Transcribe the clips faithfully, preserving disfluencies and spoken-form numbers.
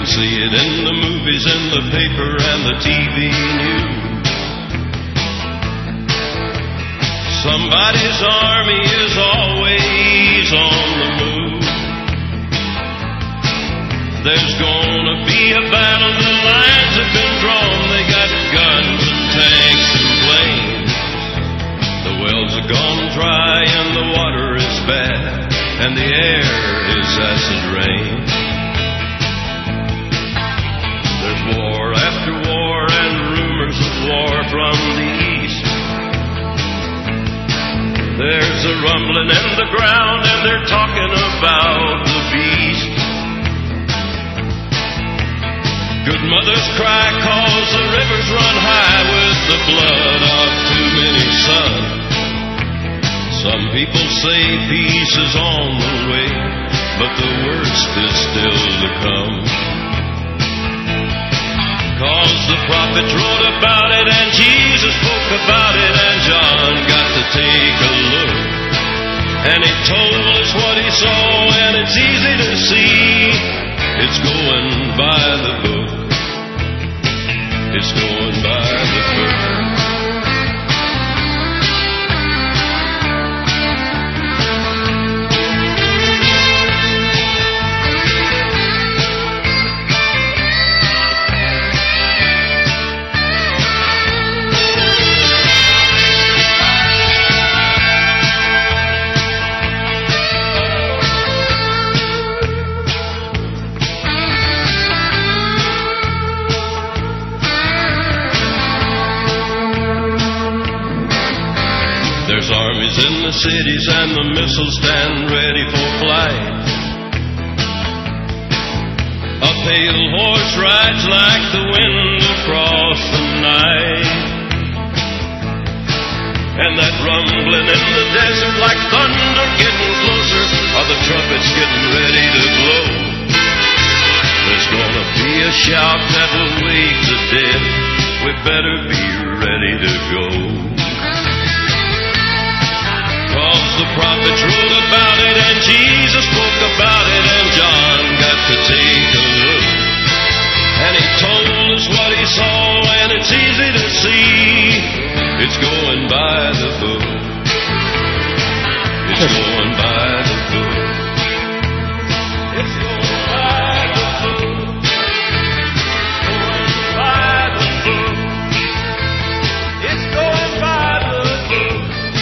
see it in the movies, in the paper, and the T V news. Somebody's army is always on the move. There's gonna be a battle, the lines have been drawn. They got guns and tanks and planes. The wells are gone dry and the water is bad, and the air is acid rain. There's war after war and rumors of war from the east. There's a rumbling in the ground and they're talking about the beast. Good mothers cry cause the rivers run high with the blood of too many sons. Some people say peace is on the way, but the worst is still to come. Cause the prophets wrote about it and Jesus spoke about it, and John got to take a look. And he told us what he saw, and it's easy to see. It's going by the book. It's going by the book. Armies in the cities and the missiles stand ready for flight. A pale horse rides like the wind across the night. And that rumbling in the desert like thunder getting closer, are the trumpets getting ready to blow. There's gonna be a shout that will wake the dead. We better be ready to go. Cause the prophets wrote about it and Jesus spoke about it, and John got to take a look. And he told us what he saw, and it's easy to see. It's going by the book. It's going by the book. It's going by the book. Going by the book. It's going by the book.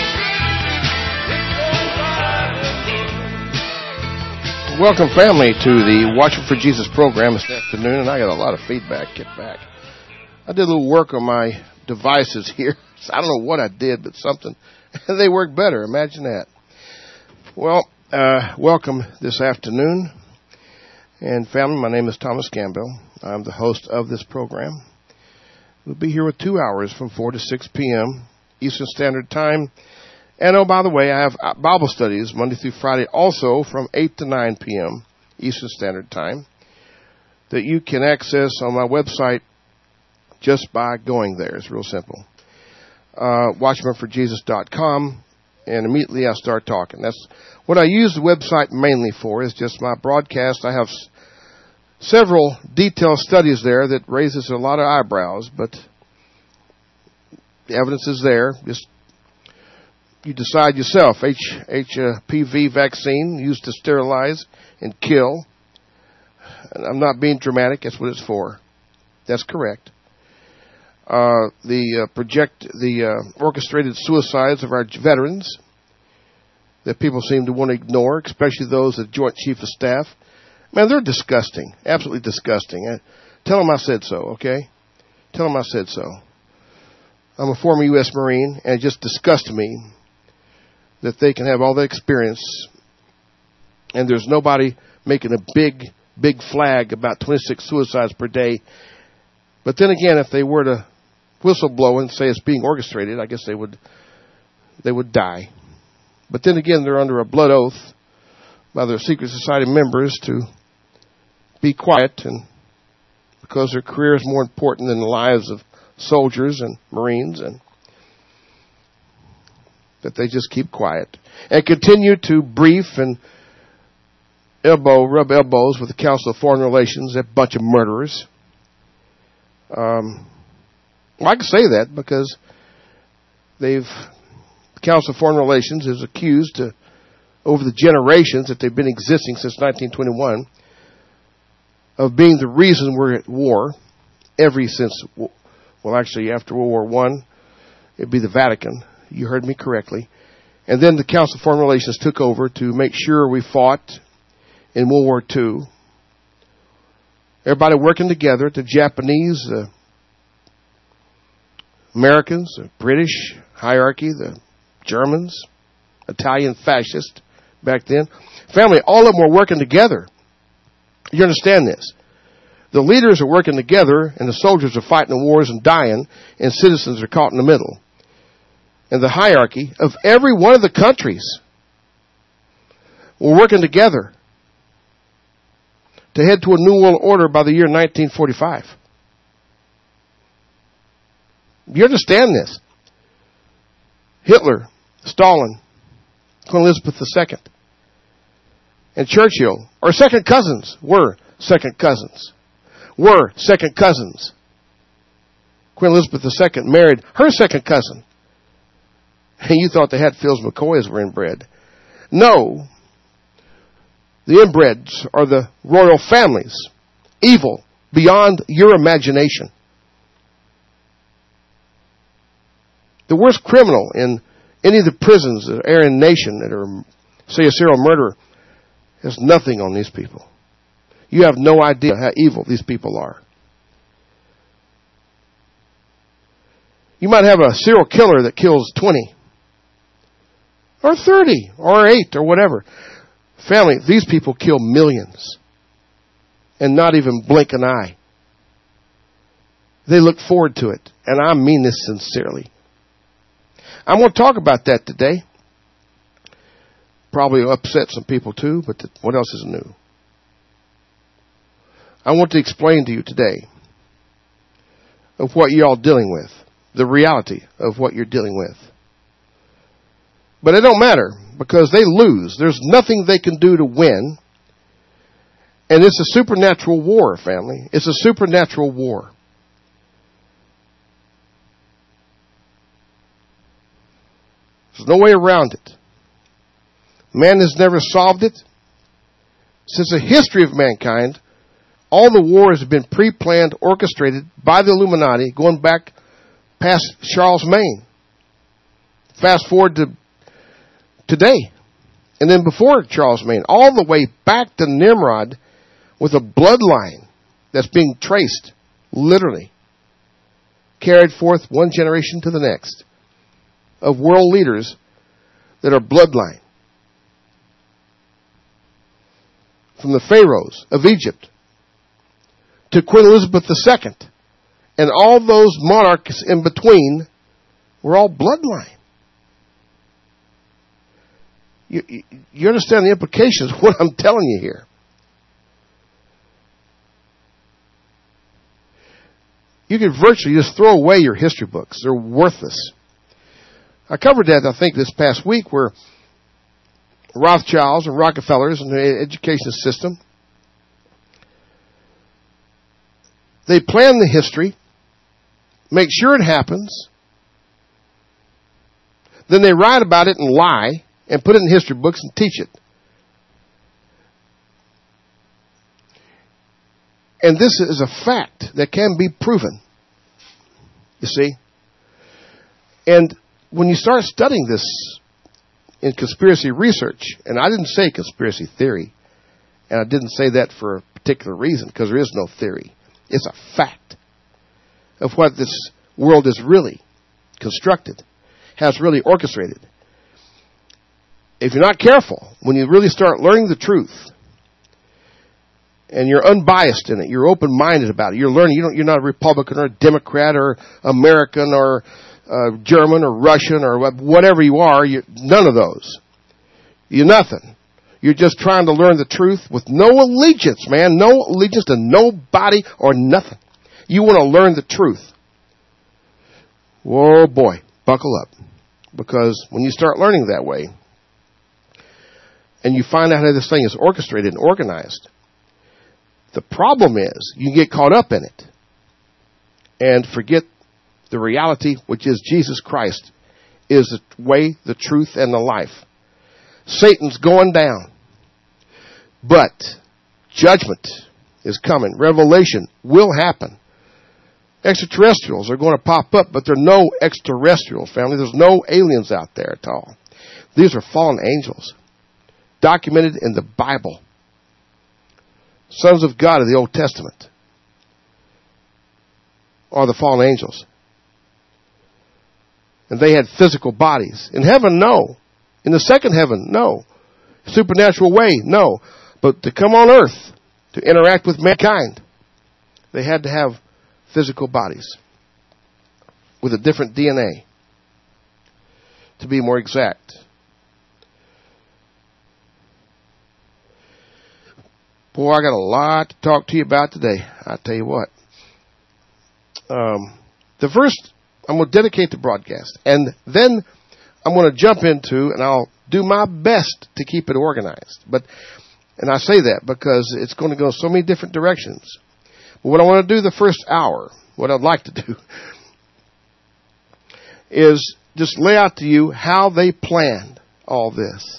Welcome, family, to the Watching for Jesus program this afternoon, and I got a lot of feedback. Get back. I did a little work on my devices here. I don't know what I did, but something. They work better. Imagine that. Well, uh, welcome this afternoon. And family, my name is Thomas Campbell. I'm the host of this program. We'll be here with two hours from four to six p.m. Eastern Standard Time. And, oh, by the way, I have Bible studies Monday through Friday also from eight to nine p.m. Eastern Standard Time that you can access on my website just by going there. It's real simple. Uh, watchman for jesus dot com, and immediately I start talking. That's what I use the website mainly for, is just my broadcast. I have s- several detailed studies there that raises a lot of eyebrows, but the evidence is there. Just you decide yourself. H, H P V vaccine used to sterilize and kill. And I'm not being dramatic. That's what it's for. That's correct. Uh, the uh, project, the uh, orchestrated suicides of our veterans that people seem to want to ignore, especially those at Joint Chief of Staff. Man, they're disgusting. Absolutely disgusting. Uh, tell them I said so, okay? Tell them I said so. I'm a former U S Marine, and it just disgusts me that they can have all that experience, and there's nobody making a big, big flag about twenty-six suicides per day. But then again, if they were to whistleblow and say it's being orchestrated, I guess they would they would die. But then again, they're under a blood oath by their secret society members to be quiet, and because their career is more important than the lives of soldiers and Marines, and that they just keep quiet and continue to brief and elbow, rub elbows with the Council of Foreign Relations, that bunch of murderers. Um, well, I can say that because they've, the Council of Foreign Relations is accused to, over the generations that they've been existing since nineteen twenty-one, of being the reason we're at war, every since, well, actually, after World War One, it'd be the Vatican. You heard me correctly. And then the Council of Foreign Relations took over to make sure we fought in World War Two. Everybody working together, the Japanese, the Americans, the British hierarchy, the Germans, Italian fascists back then. Family, all of them were working together. You understand this? The leaders are working together, and the soldiers are fighting the wars and dying, and citizens are caught in the middle. And the hierarchy of every one of the countries were working together to head to a new world order by the year nineteen forty-five. You understand this? Hitler, Stalin, Queen Elizabeth the Second, and Churchill are second cousins, were second cousins, were second cousins. Queen Elizabeth the Second married her second cousin. And you thought the Hatfields McCoys were inbred. No. The inbreds are the royal families. Evil beyond your imagination. The worst criminal in any of the prisons that are in the nation that are, say, a serial murderer has nothing on these people. You have no idea how evil these people are. You might have a serial killer that kills twenty. Or thirty, or eight, or whatever. Family, these people kill millions. And not even blink an eye. They look forward to it. And I mean this sincerely. I'm going to talk about that today. Probably upset some people too, but what else is new? I want to explain to you today of what you're all dealing with. The reality of what you're dealing with. But it don't matter because they lose. There's nothing they can do to win. And it's a supernatural war, family. It's a supernatural war. There's no way around it. Man has never solved it. Since the history of mankind, all the wars have been pre-planned, orchestrated by the Illuminati going back past Charlemagne. Fast forward to today. And then before Charlemagne, all the way back to Nimrod with a bloodline that's being traced, literally, carried forth one generation to the next of world leaders that are bloodline. From the pharaohs of Egypt to Queen Elizabeth the Second and all those monarchs in between were all bloodline. You, you understand the implications of what I'm telling you here. You can virtually just throw away your history books. They're worthless. I covered that, I think, this past week where Rothschilds and Rockefellers and the education system, they plan the history, make sure it happens, then they write about it and lie, and put it in history books and teach it. And this is a fact that can be proven. You see? And when you start studying this in conspiracy research, and I didn't say conspiracy theory, and I didn't say that for a particular reason, because there is no theory. It's a fact of what this world is really constructed, has really orchestrated. If you're not careful, when you really start learning the truth, and you're unbiased in it, you're open-minded about it, you're learning, you don't, you're not a Republican or a Democrat or American or uh, German or Russian or whatever you are, you, none of those. You're nothing. You're just trying to learn the truth with no allegiance, man, no allegiance to nobody or nothing. You want to learn the truth. Whoa, boy, buckle up. Because when you start learning that way, And you find out how this thing is orchestrated and organized. The problem is you can get caught up in it and forget the reality, which is Jesus Christ is the way, the truth, and the life. Satan's going down. But judgment is coming. Revelation will happen. Extraterrestrials are going to pop up, but there are no extraterrestrials, family. There's no aliens out there at all. These are fallen angels, documented in the Bible. Sons of God of the Old Testament are the fallen angels. And they had physical bodies. In heaven, no. In the second heaven, no. Supernatural way, no. But to come on earth, to interact with mankind, they had to have physical bodies with a different D N A, to be more exact. Boy, I got a lot to talk to you about today. I'll tell you what. Um, the first, I'm going to dedicate the broadcast. And then I'm going to jump into, and I'll do my best to keep it organized. But, and I say that because it's going to go so many different directions. But what I want to do the first hour, what I'd like to do, is just lay out to you how they planned all this.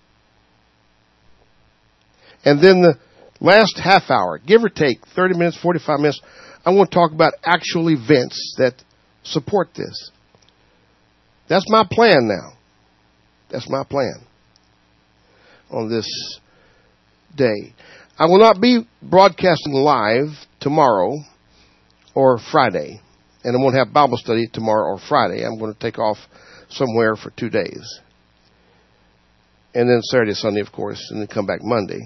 And then the last half hour, give or take thirty minutes, forty-five minutes, I want to talk about actual events that support this. That's my plan now. That's my plan on this day. I will not be broadcasting live tomorrow or Friday. And I won't have Bible study tomorrow or Friday. I'm going to take off somewhere for two days. And then Saturday, Sunday, of course, and then come back Monday.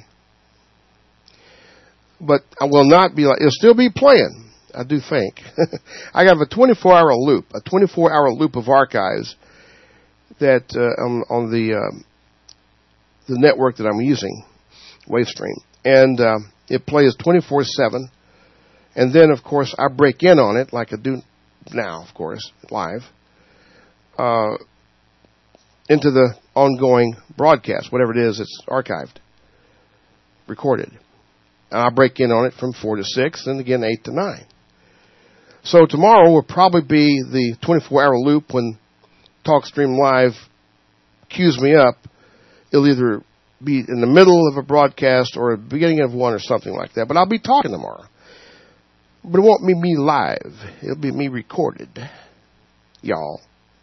But I will not be like, it'll still be playing, I do think. I have a twenty-four hour loop, a twenty-four hour loop of archives that uh, on, on the um, the network that I'm using, Wavestream. And uh, it plays twenty-four seven. And then, of course, I break in on it, like I do now, of course, live, uh, into the ongoing broadcast, whatever it is, it's archived, recorded. And I break in on it from four to six, and again eight to nine. So tomorrow will probably be the twenty-four hour loop when TalkStream Live cues me up. It'll either be in the middle of a broadcast or the beginning of one or something like that. But I'll be talking tomorrow. But it won't be me live. It'll be me recorded, y'all.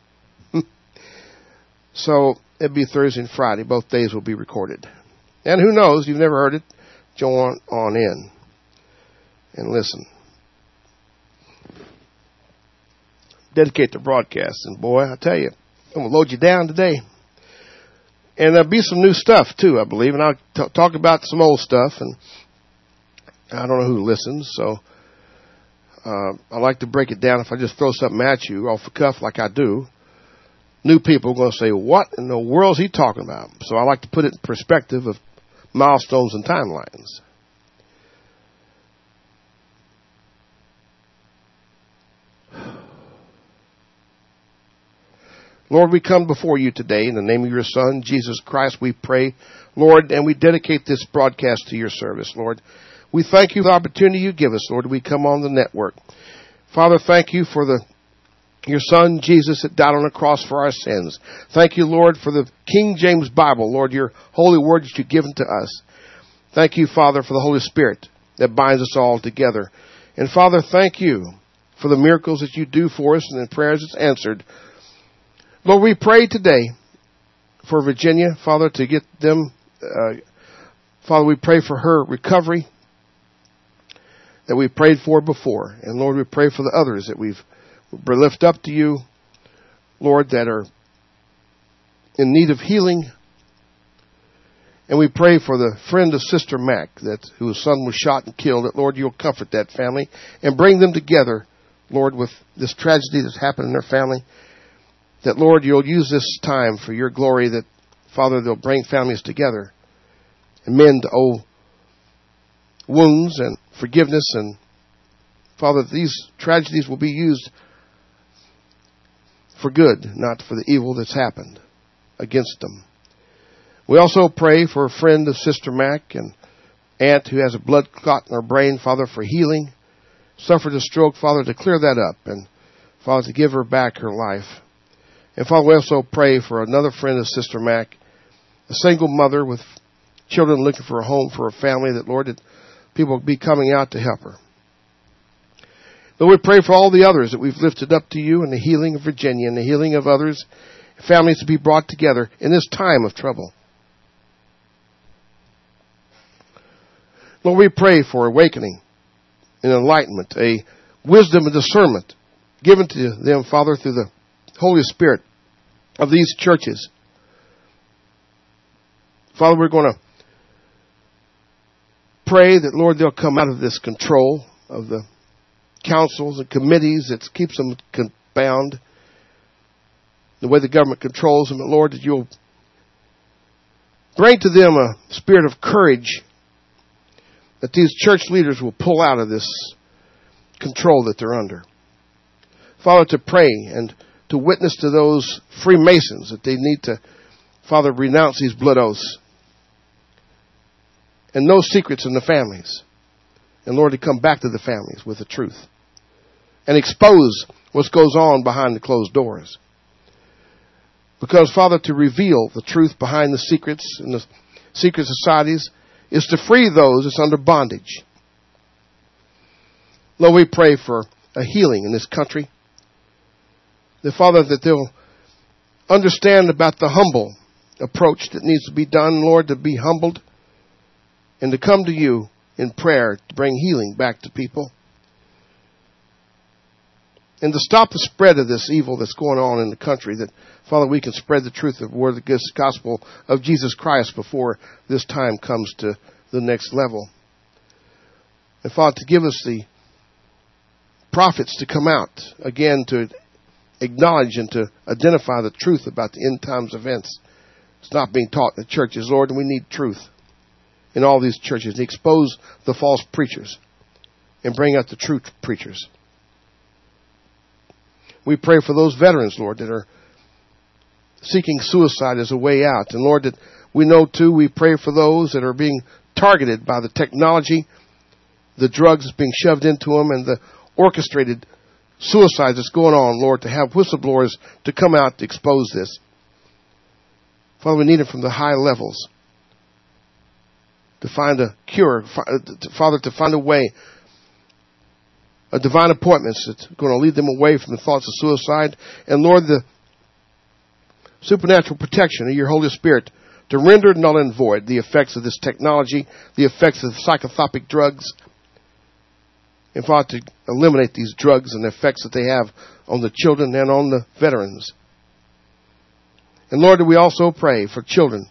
So it'll be Thursday and Friday. Both days will be recorded. And who knows, you've never heard it, join on in and listen. Dedicate the broadcast. And boy, I tell you, I'm going to load you down today. And there'll be some new stuff too, I believe. And I'll t- talk about some old stuff. And I don't know who listens, so uh, I like to break it down. If I just throw something at you off the cuff like I do, new people are going to say, what in the world is he talking about? So I like to put it in perspective of milestones and timelines. Lord, we come before you today in the name of your Son, Jesus Christ, we pray, Lord, and we dedicate this broadcast to your service, Lord. We thank you for the opportunity you give us, Lord, we come on the network. Father, thank you for the your Son, Jesus, that died on the cross for our sins. Thank you, Lord, for the King James Bible, Lord, your holy word that you've given to us. Thank you, Father, for the Holy Spirit that binds us all together. And, Father, thank you for the miracles that you do for us and the prayers that's answered. Lord, we pray today for Virginia, Father, to get them. Uh, Father, we pray for her recovery that we prayed for before. And, Lord, we pray for the others that we've lift up to you, Lord, that are in need of healing. And we pray for the friend of Sister Mac, that whose son was shot and killed, that, Lord, you'll comfort that family and bring them together, Lord, with this tragedy that's happened in their family. That, Lord, you'll use this time for your glory, that, Father, they'll bring families together and mend old wounds and forgiveness. And, Father, these tragedies will be used for good, not for the evil that's happened against them. We also pray for a friend of Sister Mac and aunt who has a blood clot in her brain, Father, for healing. Suffered a stroke, Father, to clear that up, and Father, to give her back her life. And Father, we also pray for another friend of Sister Mac, a single mother with children looking for a home for a family, that, Lord, that people will be coming out to help her. Lord, we pray for all the others that we've lifted up to you, and the healing of Virginia and the healing of others, families to be brought together in this time of trouble. Lord, we pray for awakening and enlightenment, a wisdom and discernment given to them, Father, through the Holy Spirit of these churches. Father, we're going to pray that, Lord, they'll come out of this control of the councils and committees that keeps them bound, the way the government controls them, and Lord, that you'll bring to them a spirit of courage, that these church leaders will pull out of this control that they're under. Father, to pray and to witness to those Freemasons that they need to, Father, renounce these blood oaths. And no secrets in the families. And Lord, to come back to the families with the truth. And expose what goes on behind the closed doors. Because, Father, to reveal the truth behind the secrets and the secret societies is to free those that's under bondage. Lord, we pray for a healing in this country. The Father, that they'll understand about the humble approach that needs to be done, Lord, to be humbled and to come to you in prayer to bring healing back to people. And to stop the spread of this evil that's going on in the country, that, Father, we can spread the truth of the word of the gospel of Jesus Christ before this time comes to the next level. And, Father, to give us the prophets to come out again to acknowledge and to identify the truth about the end times events. It's not being taught in the churches, Lord, and we need truth in all these churches to expose the false preachers and bring out the true preachers. We pray for those veterans, Lord, that are seeking suicide as a way out. And Lord, that we know too, we pray for those that are being targeted by the technology, the drugs that's being shoved into them, and the orchestrated suicides that's going on, Lord, to have whistleblowers to come out to expose this. Father, we need it from the high levels to find a cure, Father, to find a way, a divine appointments that's going to lead them away from the thoughts of suicide. And Lord, the supernatural protection of your Holy Spirit to render null and void the effects of this technology, the effects of psychotropic drugs, and Father, to eliminate these drugs and the effects that they have on the children and on the veterans. And Lord, we also pray for children,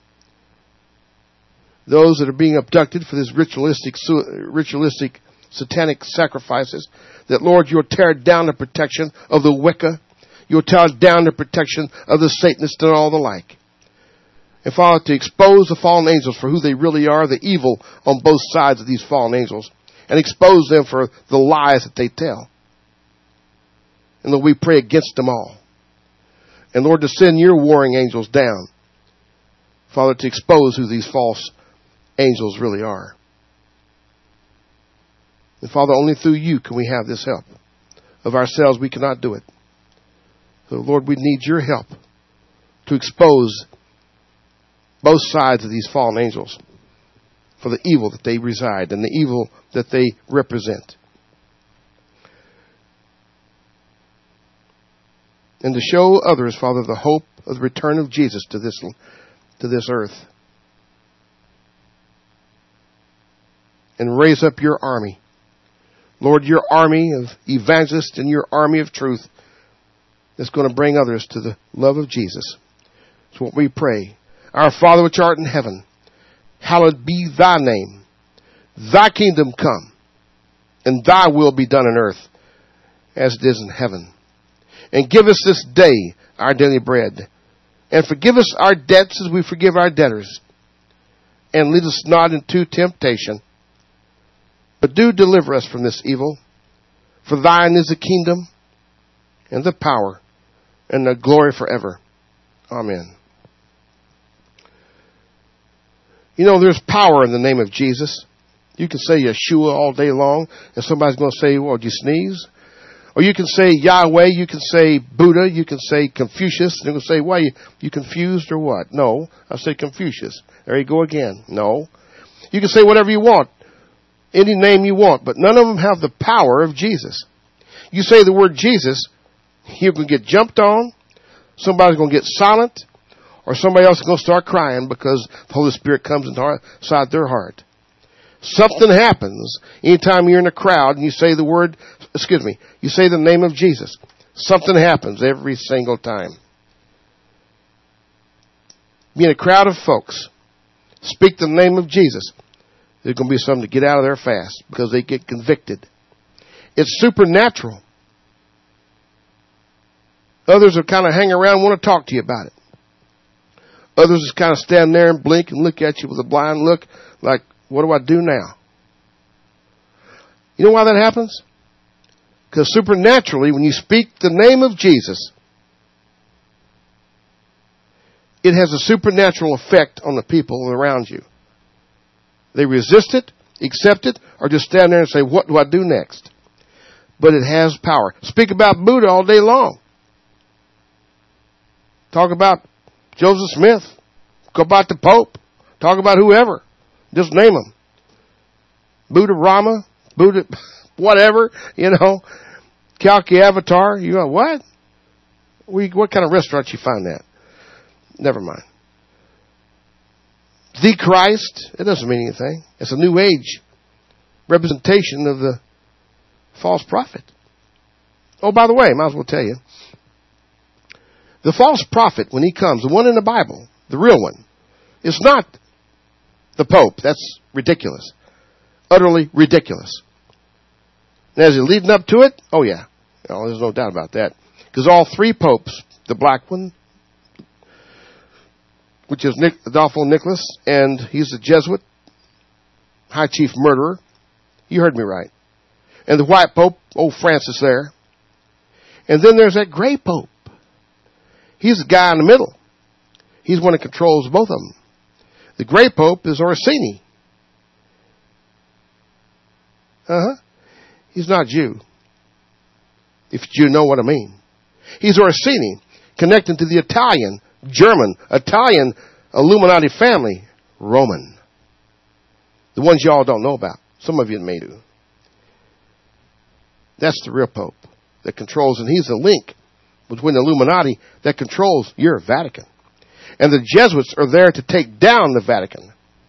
those that are being abducted for this ritualistic, ritualistic satanic sacrifices, that, Lord, you'll tear down the protection of the Wicca. You'll tear down the protection of the Satanists and all the like. And, Father, to expose the fallen angels for who they really are, the evil on both sides of these fallen angels, and expose them for the lies that they tell. And, Lord, we pray against them all. And, Lord, to send your warring angels down, Father, to expose who these false angels really are. And, Father, only through you can we have this help. Of ourselves, we cannot do it. So, Lord, we need your help to expose both sides of these fallen angels for the evil that they reside and the evil that they represent. And to show others, Father, the hope of the return of Jesus to this, to this earth. And raise up your army. Lord, your army of evangelists and your army of truth that's going to bring others to the love of Jesus. That's what we pray. Our Father which art in heaven, hallowed be thy name. Thy kingdom come, and thy will be done on earth as it is in heaven. And give us this day our daily bread. And forgive us our debts as we forgive our debtors. And lead us not into temptation, but do deliver us from this evil. For thine is the kingdom, and the power, and the glory forever. Amen. You know, there's power in the name of Jesus. You can say Yeshua all day long, and somebody's going to say, well, did you sneeze? Or you can say Yahweh, you can say Buddha, you can say Confucius. They're going to say, why, you, you confused or what? No, I say Confucius. There you go again. No. You can say whatever you want, any name you want, but none of them have the power of Jesus. You say the word Jesus, you're going to get jumped on, somebody's going to get silent, or somebody else is going to start crying because the Holy Spirit comes inside their heart. Something happens anytime you're in a crowd and you say the word, excuse me, you say the name of Jesus. Something happens every single time. Be in a crowd of folks, speak the name of Jesus. There's going to be something to get out of there fast because they get convicted. It's supernatural. Others will kind of hang around and want to talk to you about it. Others just kind of stand there and blink and look at you with a blind look like, what do I do now? You know why that happens? Because supernaturally, when you speak the name of Jesus, it has a supernatural effect on the people around you. They resist it, accept it, or just stand there and say, what do I do next? But it has power. Speak about Buddha all day long. Talk about Joseph Smith. Go about the Pope. Talk about whoever. Just name them. Buddha Rama, Buddha, whatever, you know. Kalki Avatar. You go, what? We, what kind of restaurant you find that? Never mind. The Christ. It doesn't mean anything. It's a new age representation of the false prophet. Oh, by the way, might as well tell you. The false prophet, when he comes, the one in the Bible, the real one, is not the Pope. That's ridiculous. Utterly ridiculous. And as he's leading up to it, oh yeah, oh, there's no doubt about that. Because all three popes, the black one, which is Nick, Adolfo Nicholas, and he's a Jesuit, high chief murderer. You heard me right. And the white pope, old Francis there. And then there's that gray pope. He's the guy in the middle. He's one that controls both of them. The gray pope is Orsini. Uh-huh. He's not Jew. If you know what I mean. He's Orsini, connecting to the Italian, German, Italian Illuminati family, Roman. The ones y'all don't know about. Some of you may do. That's the real pope that controls, and he's the link between the Illuminati that controls your Vatican. And the Jesuits are there to take down the Vatican.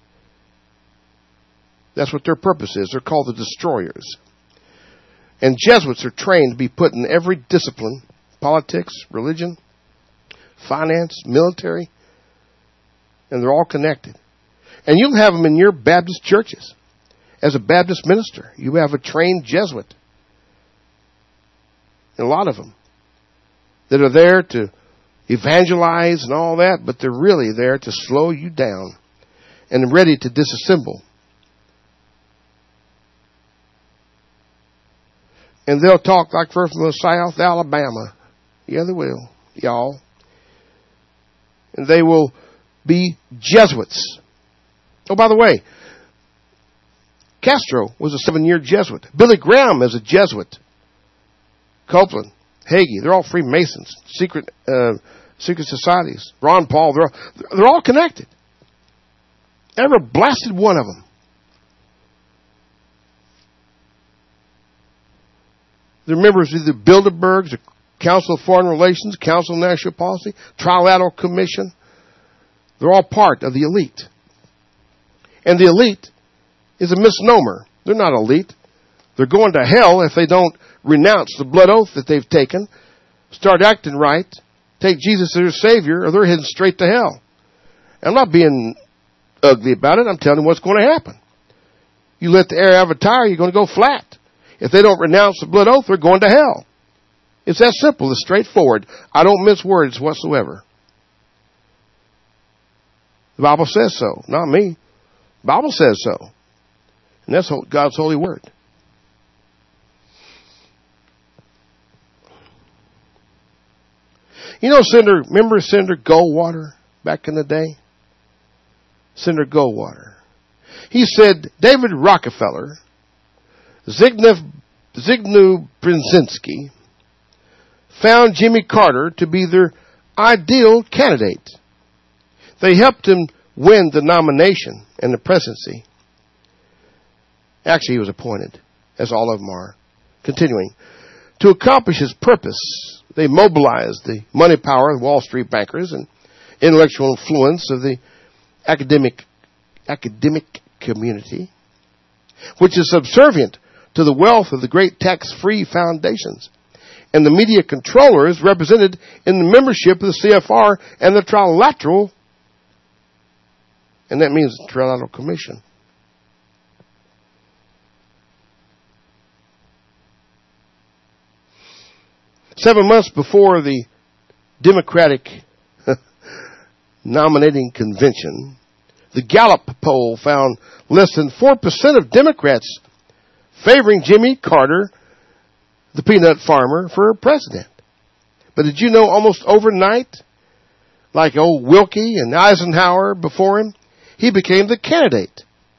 That's what their purpose is. They're called the destroyers. And Jesuits are trained to be put in every discipline, politics, religion, finance, military, and they're all connected. And you'll have them in your Baptist churches. As a Baptist minister, you have a trained Jesuit. And a lot of them that are there to evangelize and all that, but they're really there to slow you down and ready to disassemble. And they'll talk like we're from South Alabama. Yeah, they will, y'all. And they will be Jesuits. Oh, by the way, Castro was a seven-year Jesuit. Billy Graham is a Jesuit. Copeland, Hagee, they're all Freemasons, secret uh, secret societies. Ron Paul, they're all, they're all connected. Every blasted one of them. They're members of the Bilderbergs, the Council of Foreign Relations, Council of National Policy, Trilateral Commission. They're all part of the elite. And the elite is a misnomer. They're not elite. They're going to hell if they don't renounce the blood oath that they've taken, start acting right, take Jesus as their Savior, or they're heading straight to hell. I'm not being ugly about it. I'm telling you what's going to happen. You let the air avatar, you're going to go flat. If they don't renounce the blood oath, they're going to hell. It's that simple. It's straightforward. I don't mince words whatsoever. The Bible says so, not me. The Bible says so. And that's God's holy word. You know, Senator, remember Senator Goldwater back in the day? Senator Goldwater. He said David Rockefeller, Zbigniew, Zbigniew Brzezinski, found Jimmy Carter to be their ideal candidate. They helped him win the nomination and the presidency. Actually, he was appointed, as all of them are. Continuing. To accomplish his purpose, they mobilized the money power of Wall Street bankers and intellectual influence of the academic academic community, which is subservient to the wealth of the great tax-free foundations, and the media controllers represented in the membership of the C F R and the Trilateral, and that means the Trilateral Commission. Seven months before the Democratic nominating convention, the Gallup poll found less than four percent of Democrats favoring Jimmy Carter, the peanut farmer, for president. But did you know almost overnight, like old Wilkie and Eisenhower before him, he became the candidate?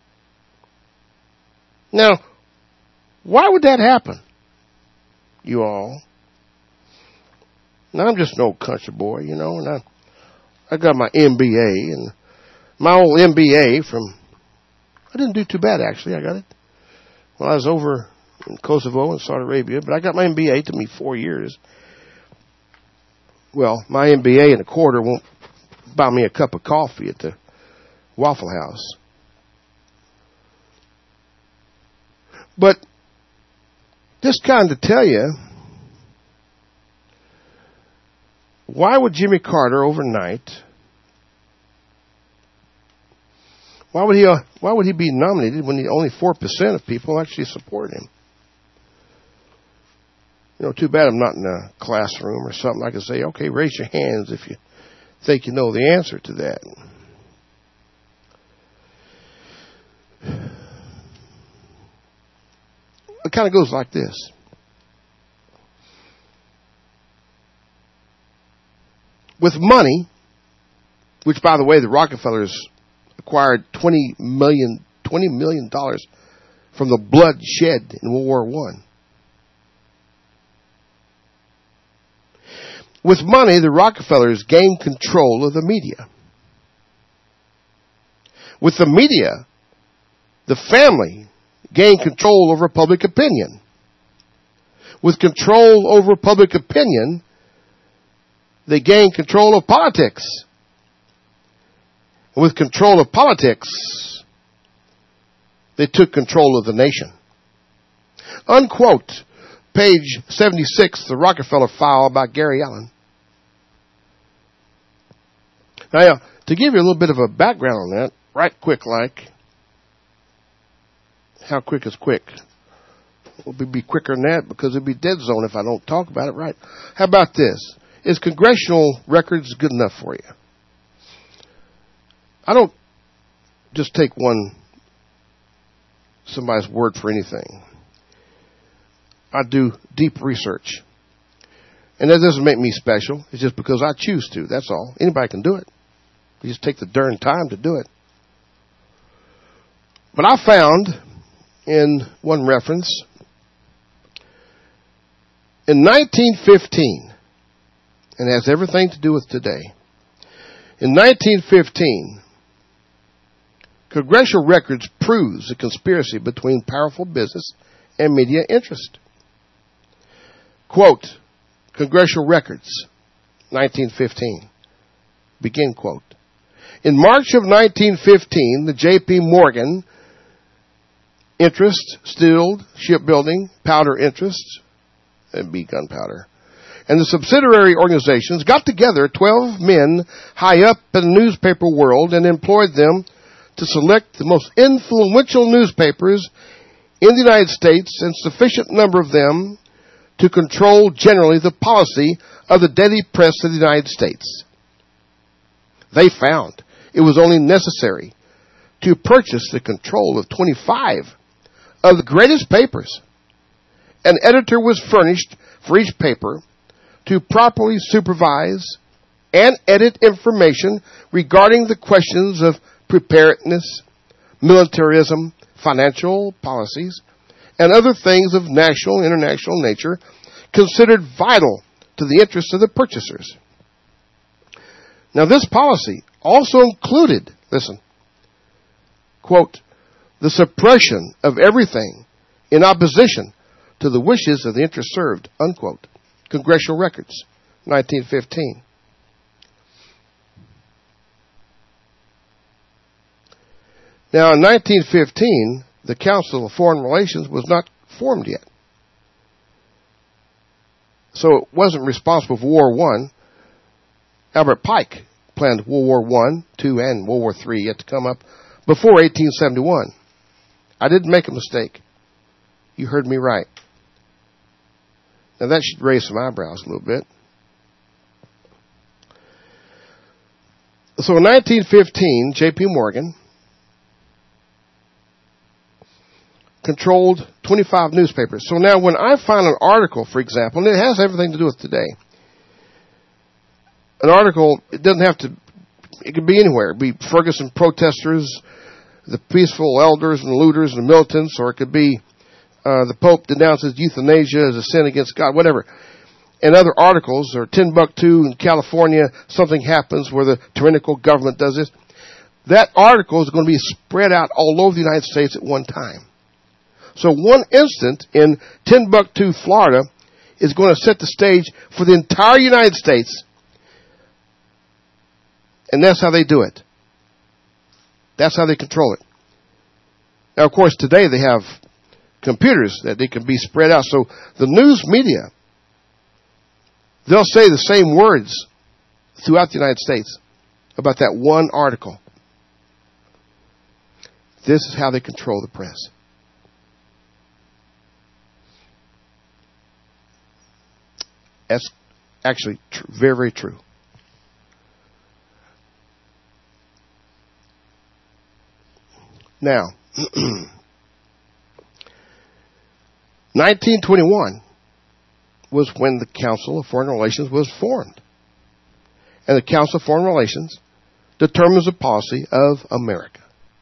Now, why would that happen, you all? Now, I'm just an old country boy, you know, and I, I got my M B A, and my old M B A from, I didn't do too bad, actually. I got it when I was over in Kosovo and Saudi Arabia, but I got my M B A. It took me four years. Well, my M B A and a quarter won't buy me a cup of coffee at the Waffle House. But just kind of tell you, why would Jimmy Carter overnight, why would he, uh, why would he be nominated when the only four percent of people actually support him? You know, too bad I'm not in a classroom or something. I can say, okay, raise your hands if you think you know the answer to that. It kind of goes like this. With money, which, by the way, the Rockefellers acquired twenty million dollars from the blood shed in World War One. With money, the Rockefellers gained control of the media. With the media, the family gained control over public opinion. With control over public opinion, they gained control of politics. With control of politics, they took control of the nation. Unquote, page seventy-six, the Rockefeller file about Gary Allen. Now, to give you a little bit of a background on that, right quick like, how quick is quick? It'll be quicker than that because it'll be dead zone if I don't talk about it right. How about this? Is congressional records good enough for you? I don't just take one, somebody's word for anything. I do deep research. And that doesn't make me special. It's just because I choose to. That's all. Anybody can do it. You just take the darn time to do it. But I found in one reference, in nineteen fifteen, and it has everything to do with today. In nineteen fifteen, congressional records proves a conspiracy between powerful business and media interest. Quote, congressional records, nineteen fifteen. Begin quote. In March of nineteen fifteen, the J P Morgan interest, steel, shipbuilding, powder interests, and B gunpowder, and the subsidiary organizations got together twelve men high up in the newspaper world and employed them to select the most influential newspapers in the United States and sufficient number of them to control generally the policy of the daily press of the United States. They found it was only necessary to purchase the control of twenty-five of the greatest papers. An editor was furnished for each paper to properly supervise and edit information regarding the questions of preparedness, militarism, financial policies, and other things of national and international nature considered vital to the interests of the purchasers. Now, this policy also included, listen, quote, the suppression of everything in opposition to the wishes of the interest served, unquote. Congressional Records, nineteen fifteen. Now, in nineteen fifteen, the Council of Foreign Relations was not formed yet. So it wasn't responsible for World War One. Albert Pike planned World War One, Two, and World War Three yet to come up before eighteen seventy-one. I didn't make a mistake. You heard me right. Now that should raise some eyebrows a little bit. So in nineteen fifteen, J P Morgan controlled twenty-five newspapers. So now when I find an article, for example, and it has everything to do with today, an article, it doesn't have to, it could be anywhere. It could be Ferguson protesters, the peaceful elders and looters and militants, or it could be uh, the Pope denounces euthanasia as a sin against God, whatever. And other articles, or Timbuktu in California, something happens where the tyrannical government does this. That article is going to be spread out all over the United States at one time. So one incident in Timbuktu, Florida, is going to set the stage for the entire United States. And that's how they do it. That's how they control it. Now, of course, today they have computers that they can be spread out. So the news media, they'll say the same words throughout the United States about that one article. This is how they control the press. That's actually tr- very, very true. Now, nineteen twenty-one was when the Council of Foreign Relations was formed. And the Council of Foreign Relations determines the policy of America.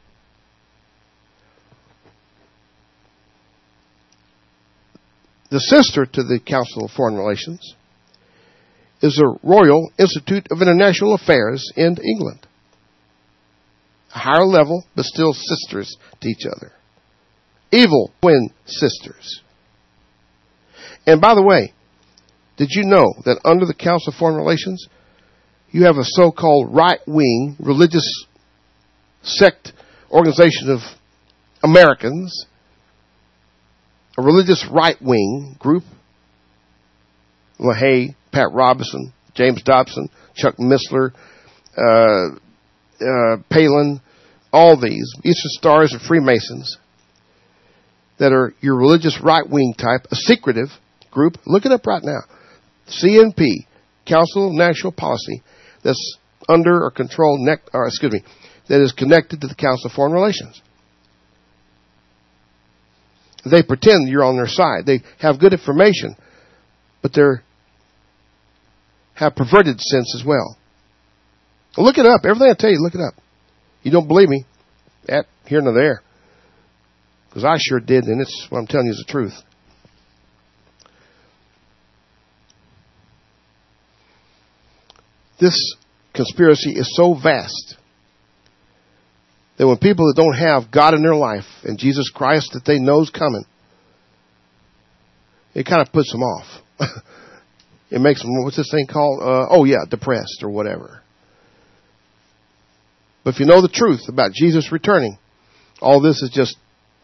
The sister to the Council of Foreign Relations is the Royal Institute of International Affairs in England. A higher level, but still sisters to each other. Evil twin sisters. And by the way, did you know that under the Council of Foreign Relations, you have a so-called right-wing religious sect organization of Americans, a religious right-wing group? LaHaye, Pat Robertson, James Dobson, Chuck Missler, uh, uh, Palin, all these, Eastern Stars and Freemasons, that are your religious right-wing type, a secretive group. Look it up right now. C N P, Council of National Policy, that's under or controlled, or excuse me, that is connected to the Council of Foreign Relations. They pretend you're on their side. They have good information, but they're have perverted sense as well. Look it up. Everything I tell you, look it up. You don't believe me? At here nor there. Because I sure did, and it's what I'm telling you is the truth. This conspiracy is so vast that when people that don't have God in their life and Jesus Christ that they know is coming, it kind of puts them off. It makes them, what's this thing called? Uh, oh yeah, depressed or whatever. But if you know the truth about Jesus returning, all this is just,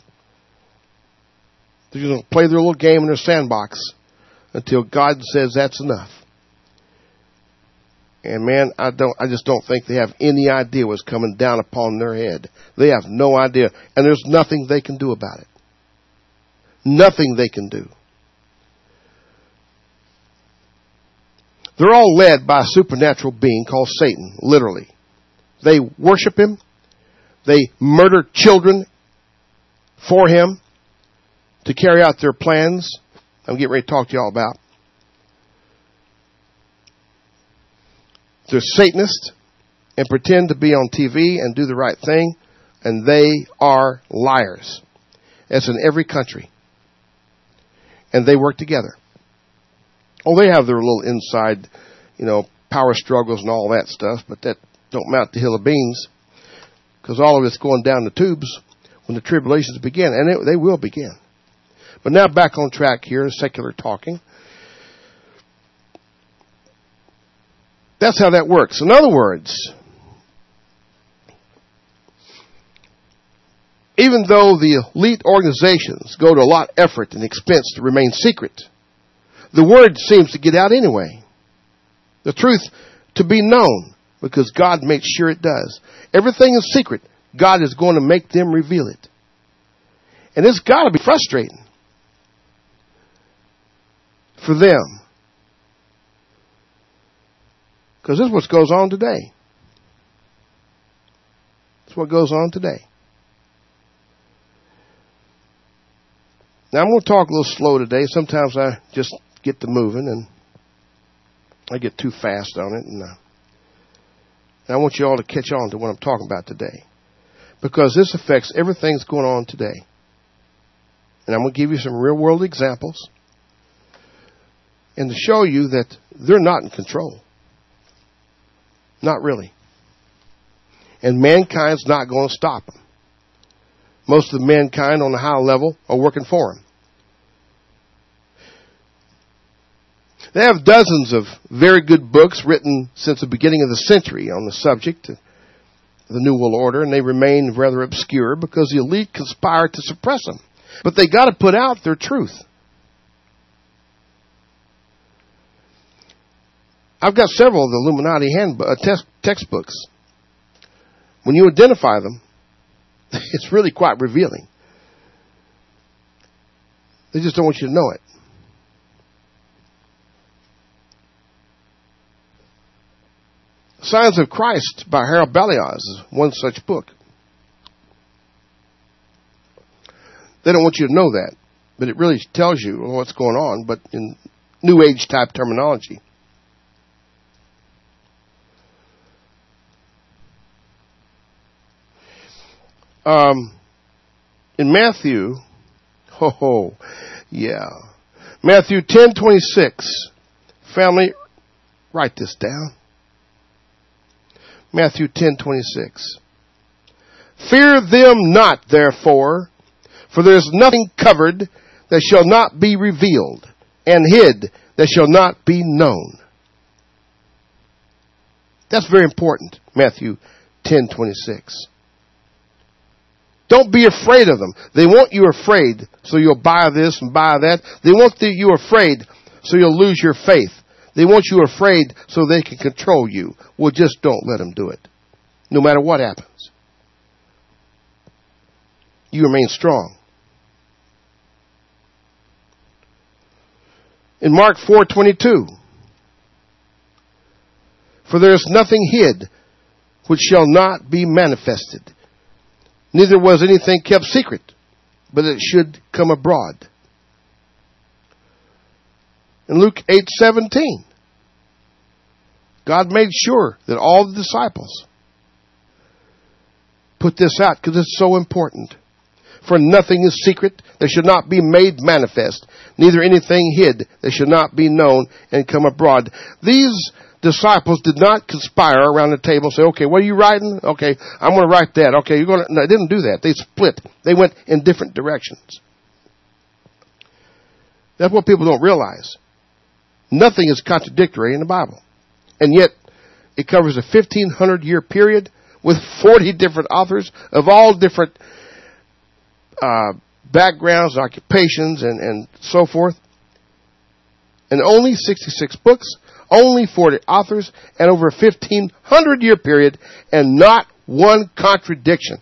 they're going to play their little game in their sandbox until God says that's enough. And man, I don't, I just don't think they have any idea what's coming down upon their head. They have no idea. And there's nothing they can do about it. Nothing they can do. They're all led by a supernatural being called Satan, literally. They worship him. They murder children for him to carry out their plans. I'm getting ready to talk to you all about. They're Satanists, and pretend to be on T V and do the right thing, and they are liars. That's in every country. And they work together. Oh, they have their little inside, you know, power struggles and all that stuff, but that don't mount the hill of beans, because all of it's going down the tubes when the tribulations begin, and it, they will begin. But now back on track here, secular talking. That's how that works. In other words, even though the elite organizations go to a lot of effort and expense to remain secret, the word seems to get out anyway. The truth to be known, because God makes sure it does. Everything is secret. God is going to make them reveal it. And it's got to be frustrating for them. Because this is what goes on today. It's what goes on today. Now, I'm going to talk a little slow today. Sometimes I just get to moving and I get too fast on it. And, uh, and I want you all to catch on to what I'm talking about today. Because this affects everything that's going on today. And I'm going to give you some real world examples. And to show you that they're not in control. Not really. And mankind's not going to stop them. Most of the mankind on the high level are working for them. They have dozens of very good books written since the beginning of the century on the subject, the New World Order, and they remain rather obscure because the elite conspire to suppress them. But they got to put out their truth. I've got several of the Illuminati handbook, uh, text, textbooks. When you identify them, it's really quite revealing. They just don't want you to know it. Signs of Christ by Harold Baliaz is one such book. They don't want you to know that, but it really tells you what's going on, but in New Age type terminology. Um, in Matthew, ho ho, yeah, Matthew ten twenty six. Family, write this down. Matthew ten twenty six. Fear them not, therefore, for there is nothing covered that shall not be revealed, and hid that shall not be known. That's very important. Matthew ten twenty six. Don't be afraid of them. They want you afraid, so you'll buy this and buy that. They want you afraid, so you'll lose your faith. They want you afraid so they can control you. Well, just don't let them do it. No matter what happens. You remain strong. In Mark four twenty-two, for there is nothing hid which shall not be manifested. Neither was anything kept secret, but it should come abroad. In Luke eight seventeen, God made sure that all the disciples put this out because it's so important. For nothing is secret that should not be made manifest, neither anything hid that should not be known and come abroad. These disciples did not conspire around the table and say, okay, what are you writing? Okay, I'm going to write that. Okay, you're going to... No, they didn't do that. They split. They went in different directions. That's what people don't realize. Nothing is contradictory in the Bible. And yet, it covers a fifteen hundred year period with forty different authors of all different uh, backgrounds, occupations, and, and so forth. And only sixty-six books, only forty authors, and over a fifteen hundred year period, and not one contradiction.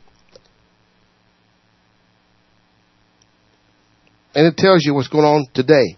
And it tells you what's going on today.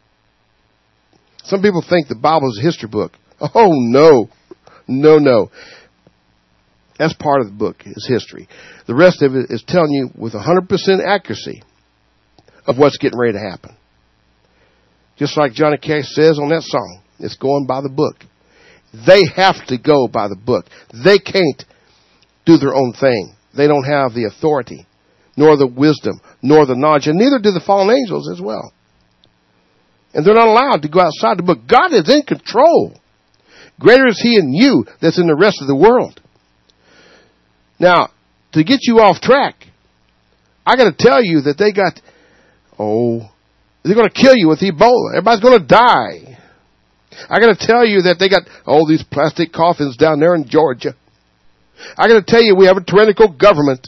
Some people think the Bible is a history book. Oh, no. No, no. That's part of the book, is history. The rest of it is telling you with one hundred percent accuracy of what's getting ready to happen. Just like Johnny Cash says on that song, it's going by the book. They have to go by the book. They can't do their own thing. They don't have the authority, nor the wisdom, nor the knowledge, and neither do the fallen angels as well. And they're not allowed to go outside the book. God is in control. Greater is He in you that's in the rest of the world. Now, to get you off track, I got to tell you that they got, oh, they're going to kill you with Ebola. Everybody's going to die. I got to tell you that they got all these plastic coffins down there in Georgia. I got to tell you we have a tyrannical government.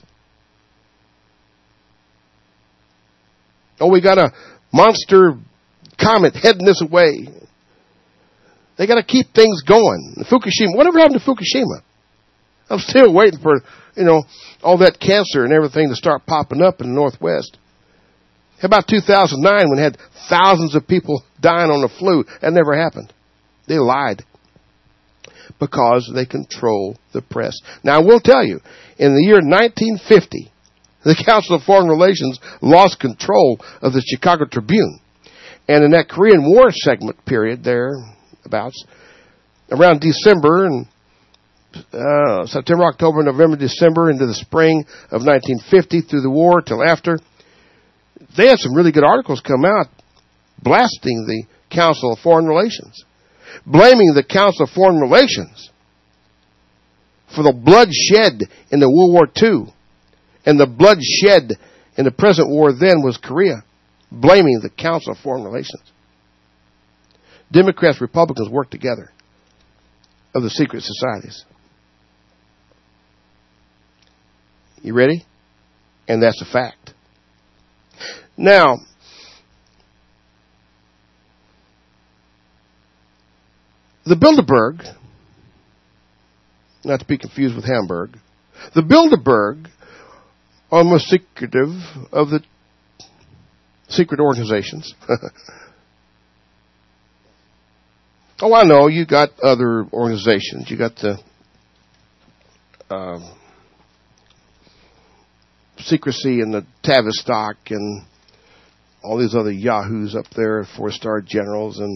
Oh, we got a monster comet heading this way. They got to keep things going. Fukushima, whatever happened to Fukushima? I'm still waiting for, you know, all that cancer and everything to start popping up in the Northwest. How about two thousand nine when they had thousands of people dying on the flu? That never happened. They lied because they control the press. Now, I will tell you, in the year nineteen fifty, the Council of Foreign Relations lost control of the Chicago Tribune. And in that Korean War segment period there, about around December and uh, September, October, November, December, into the spring of nineteen fifty through the war till after, they had some really good articles come out blasting the Council of Foreign Relations, blaming the Council of Foreign Relations for the bloodshed in the World War Two, and the bloodshed in the present war then was Korea, blaming the Council of Foreign Relations. Democrats, Republicans work together of the secret societies. You ready? And that's a fact. Now, the Bilderberg, not to be confused with Hamburg, the Bilderberg are most secretive of the secret organizations. Oh, I know, you got other organizations. You got the um, secrecy and the Tavistock and all these other yahoos up there, four-star generals and,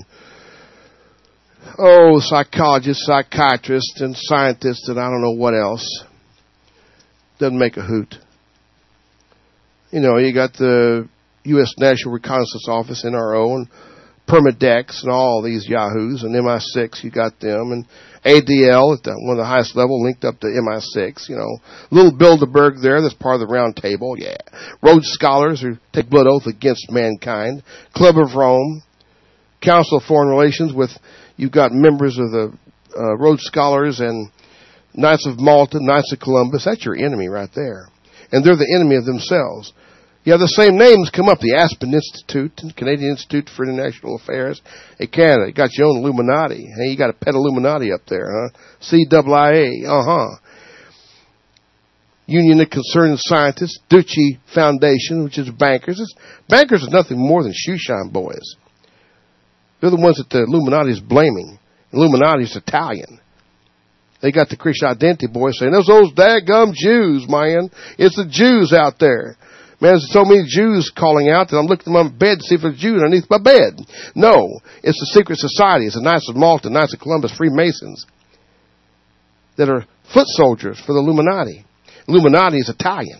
oh, psychologists, psychiatrists, and scientists, and I don't know what else. Doesn't make a hoot. You know, you got the U S National Reconnaissance Office, N R O, and Permadex, and all these yahoos, and M I six, you got them, and A D L at the, one of the highest level, linked up to M I six, you know. Little Bilderberg there, that's part of the round table, yeah. Rhodes Scholars who take blood oath against mankind. Club of Rome. Council of Foreign Relations with, you've got members of the uh, Rhodes Scholars and Knights of Malta, Knights of Columbus. That's your enemy right there. And they're the enemy of themselves. You have the same names come up. The Aspen Institute and Canadian Institute for International Affairs. Hey, Canada, you got your own Illuminati. Hey, you got a pet Illuminati up there, huh? C I I A, uh-huh. Union of Concerned Scientists, Ducci Foundation, which is bankers. It's, bankers are nothing more than shoeshine boys. They're the ones that the Illuminati is blaming. Illuminati is Italian. They got the Christian Identity boys saying, those those daggum Jews, man. It's the Jews out there. Man, there's so many Jews calling out that I'm looking at my bed to see if there's a Jew underneath my bed. No, it's the secret society. It's the Knights of Malta, Knights of Columbus, Freemasons that are foot soldiers for the Illuminati. Illuminati is Italian.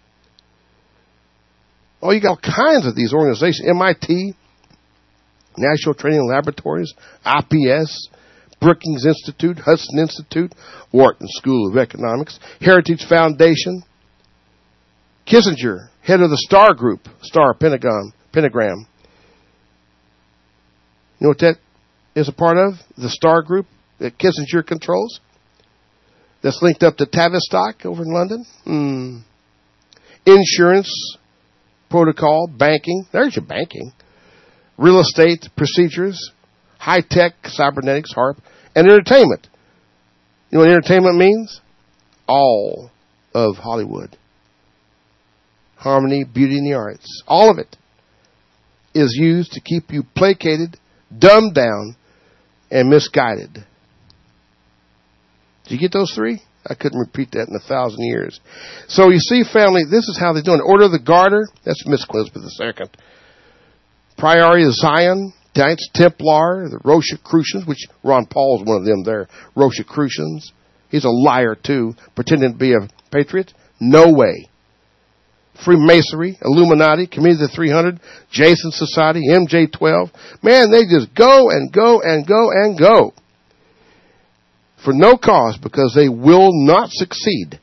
Oh, you got all kinds of these organizations. M I T, National Training Laboratories, I P S, Brookings Institute, Hudson Institute, Wharton School of Economics, Heritage Foundation, Kissinger, head of the Star Group, Star Pentagon, Pentagram. You know what that is a part of? The Star Group that Kissinger controls? That's linked up to Tavistock over in London? Hmm. Insurance, protocol, banking. There's your banking. Real estate, procedures, high-tech, cybernetics, HARP, and entertainment. You know what entertainment means? All of Hollywood. Harmony, beauty, and the arts. All of it is used to keep you placated, dumbed down, and misguided. Did you get those three? I couldn't repeat that in a thousand years. So you see, family, this is how they're doing. Order of the Garter, that's Miss Elizabeth the Second. Priory of Zion, Knights Templar, the Rosicrucians, which Ron Paul's one of them there, Rosicrucians. He's a liar too, pretending to be a patriot. No way. Freemasonry, Illuminati, Community of the three hundred, Jason Society, M J twelve. Man, they just go and go and go and go. For no cause, because they will not succeed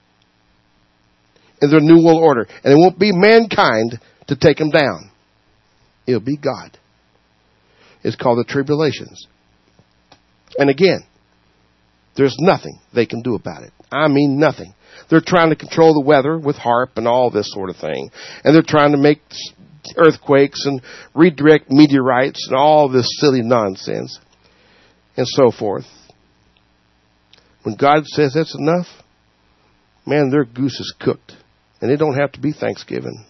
in their New World Order. And it won't be mankind to take them down. It'll be God. It's called the tribulations. And again, there's nothing they can do about it. I mean nothing. They're trying to control the weather with HAARP and all this sort of thing. And they're trying to make earthquakes and redirect meteorites and all this silly nonsense and so forth. When God says that's enough, man, their goose is cooked. And it don't have to be Thanksgiving.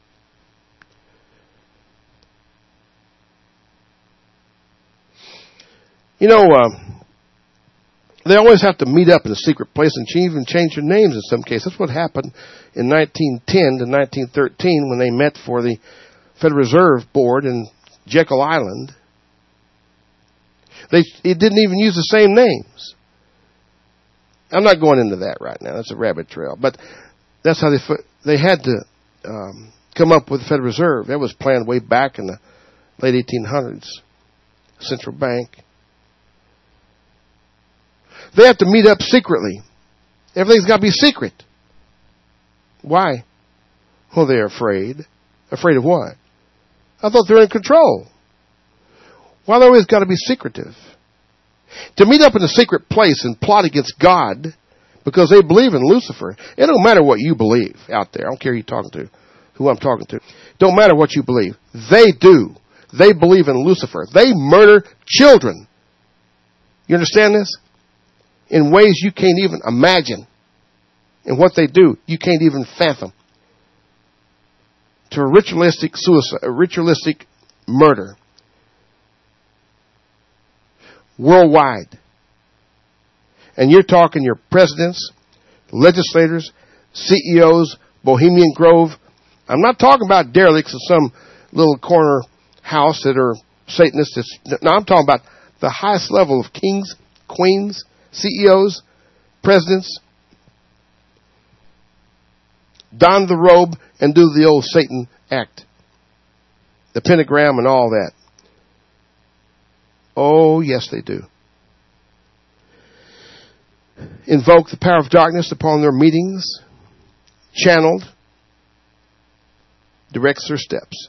You know, um, they always have to meet up in a secret place and even change their names in some cases. That's what happened in nineteen ten to nineteen thirteen when they met for the Federal Reserve Board in Jekyll Island. They it didn't even use the same names. I'm not going into that right now. That's a rabbit trail. But that's how they they had to um, come up with the Federal Reserve. That was planned way back in the late eighteen hundreds. Central Bank. They have to meet up secretly. Everything's got to be secret. Why? Well, they're afraid. Afraid of what? I thought they were in control. Why they always got to be secretive? To meet up in a secret place and plot against God because they believe in Lucifer. It don't matter what you believe out there. I don't care who you're talking to, who I'm talking to. Don't matter what you believe. They do. They believe in Lucifer. They murder children. You understand this? In ways you can't even imagine. And what they do, you can't even fathom. To a ritualistic suicide, a ritualistic murder. Worldwide. And you're talking your presidents, legislators, C E Os, Bohemian Grove. I'm not talking about derelicts in some little corner house that are Satanists. No, I'm talking about the highest level of kings, queens, C E Os, presidents. Don the robe and do the old Satan act. The pentagram and all that. Oh, yes, they do. Invoke the power of darkness upon their meetings. Channeled. Directs their steps.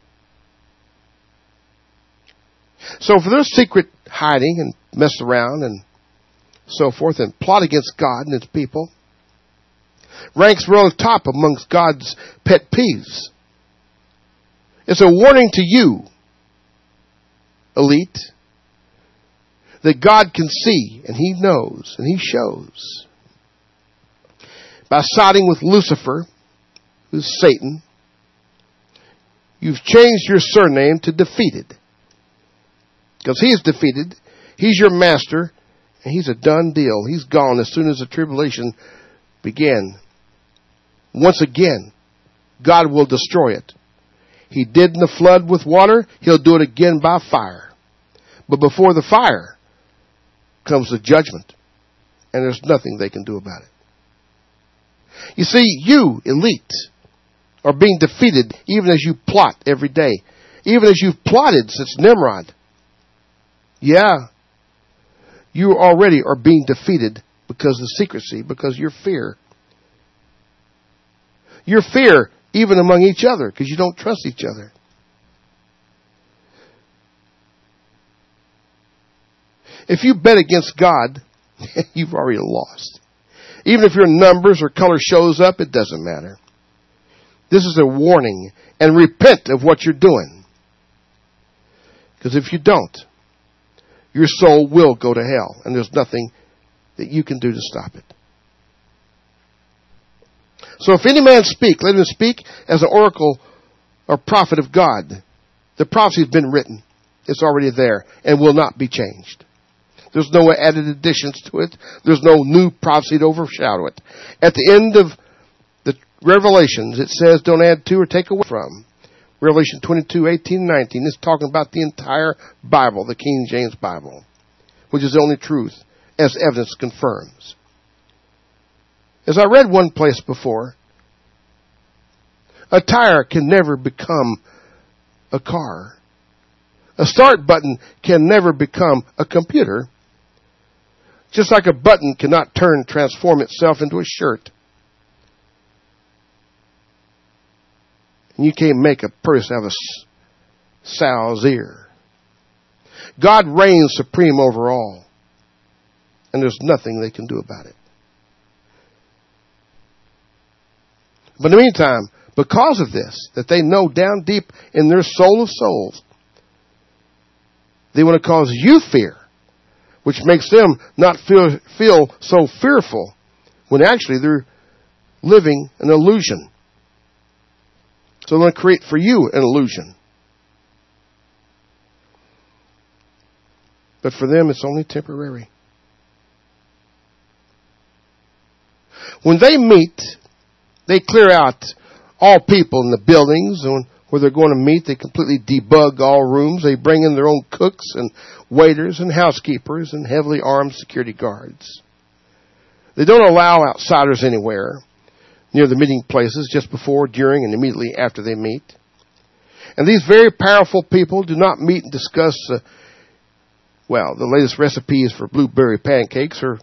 So for their secret hiding and mess around and so forth and plot against God and His people, ranks real top amongst God's pet peeves. It's a warning to you, elite, that God can see and He knows and He shows. By siding with Lucifer, who's Satan, you've changed your surname to defeated. Because He's defeated. He's your master. And He's a done deal. He's gone as soon as the tribulation began. Once again, God will destroy it. He did in the flood with water. He'll do it again by fire. But before the fire comes the judgment. And there's nothing they can do about it. You see, you, elite, are being defeated even as you plot every day. Even as you've plotted since Nimrod. Yeah. You already are being defeated because of secrecy, because your fear. Your fear even among each other, because you don't trust each other. If you bet against God, you've already lost. Even if your numbers or color shows up, it doesn't matter. This is a warning. And repent of what you're doing. Because if you don't, your soul will go to hell. And there's nothing that you can do to stop it. So if any man speak, let him speak as an oracle or prophet of God. The prophecy has been written. It's already there and will not be changed. There's no added additions to it. There's no new prophecy to overshadow it. At the end of the Revelations, it says don't add to or take away from. Revelation twenty-two, eighteen, nineteen is talking about the entire Bible, the King James Bible, which is the only truth, as evidence confirms. As I read one place before, a tire can never become a car. A start button can never become a computer. Just like a button cannot turn, transform itself into a shirt. And you can't make a person have a sow's ear. God reigns supreme over all. And there's nothing they can do about it. But in the meantime, because of this, that they know down deep in their soul of souls, they want to cause you fear, which makes them not feel, feel so fearful when actually they're living an illusion. So they want to create for you an illusion. But for them, it's only temporary. When they meet, they clear out all people in the buildings and where they're going to meet. They completely debug all rooms. They bring in their own cooks and waiters and housekeepers and heavily armed security guards. They don't allow outsiders anywhere near the meeting places just before, during, and immediately after they meet. And these very powerful people do not meet and discuss, uh, well, the latest recipes for blueberry pancakes or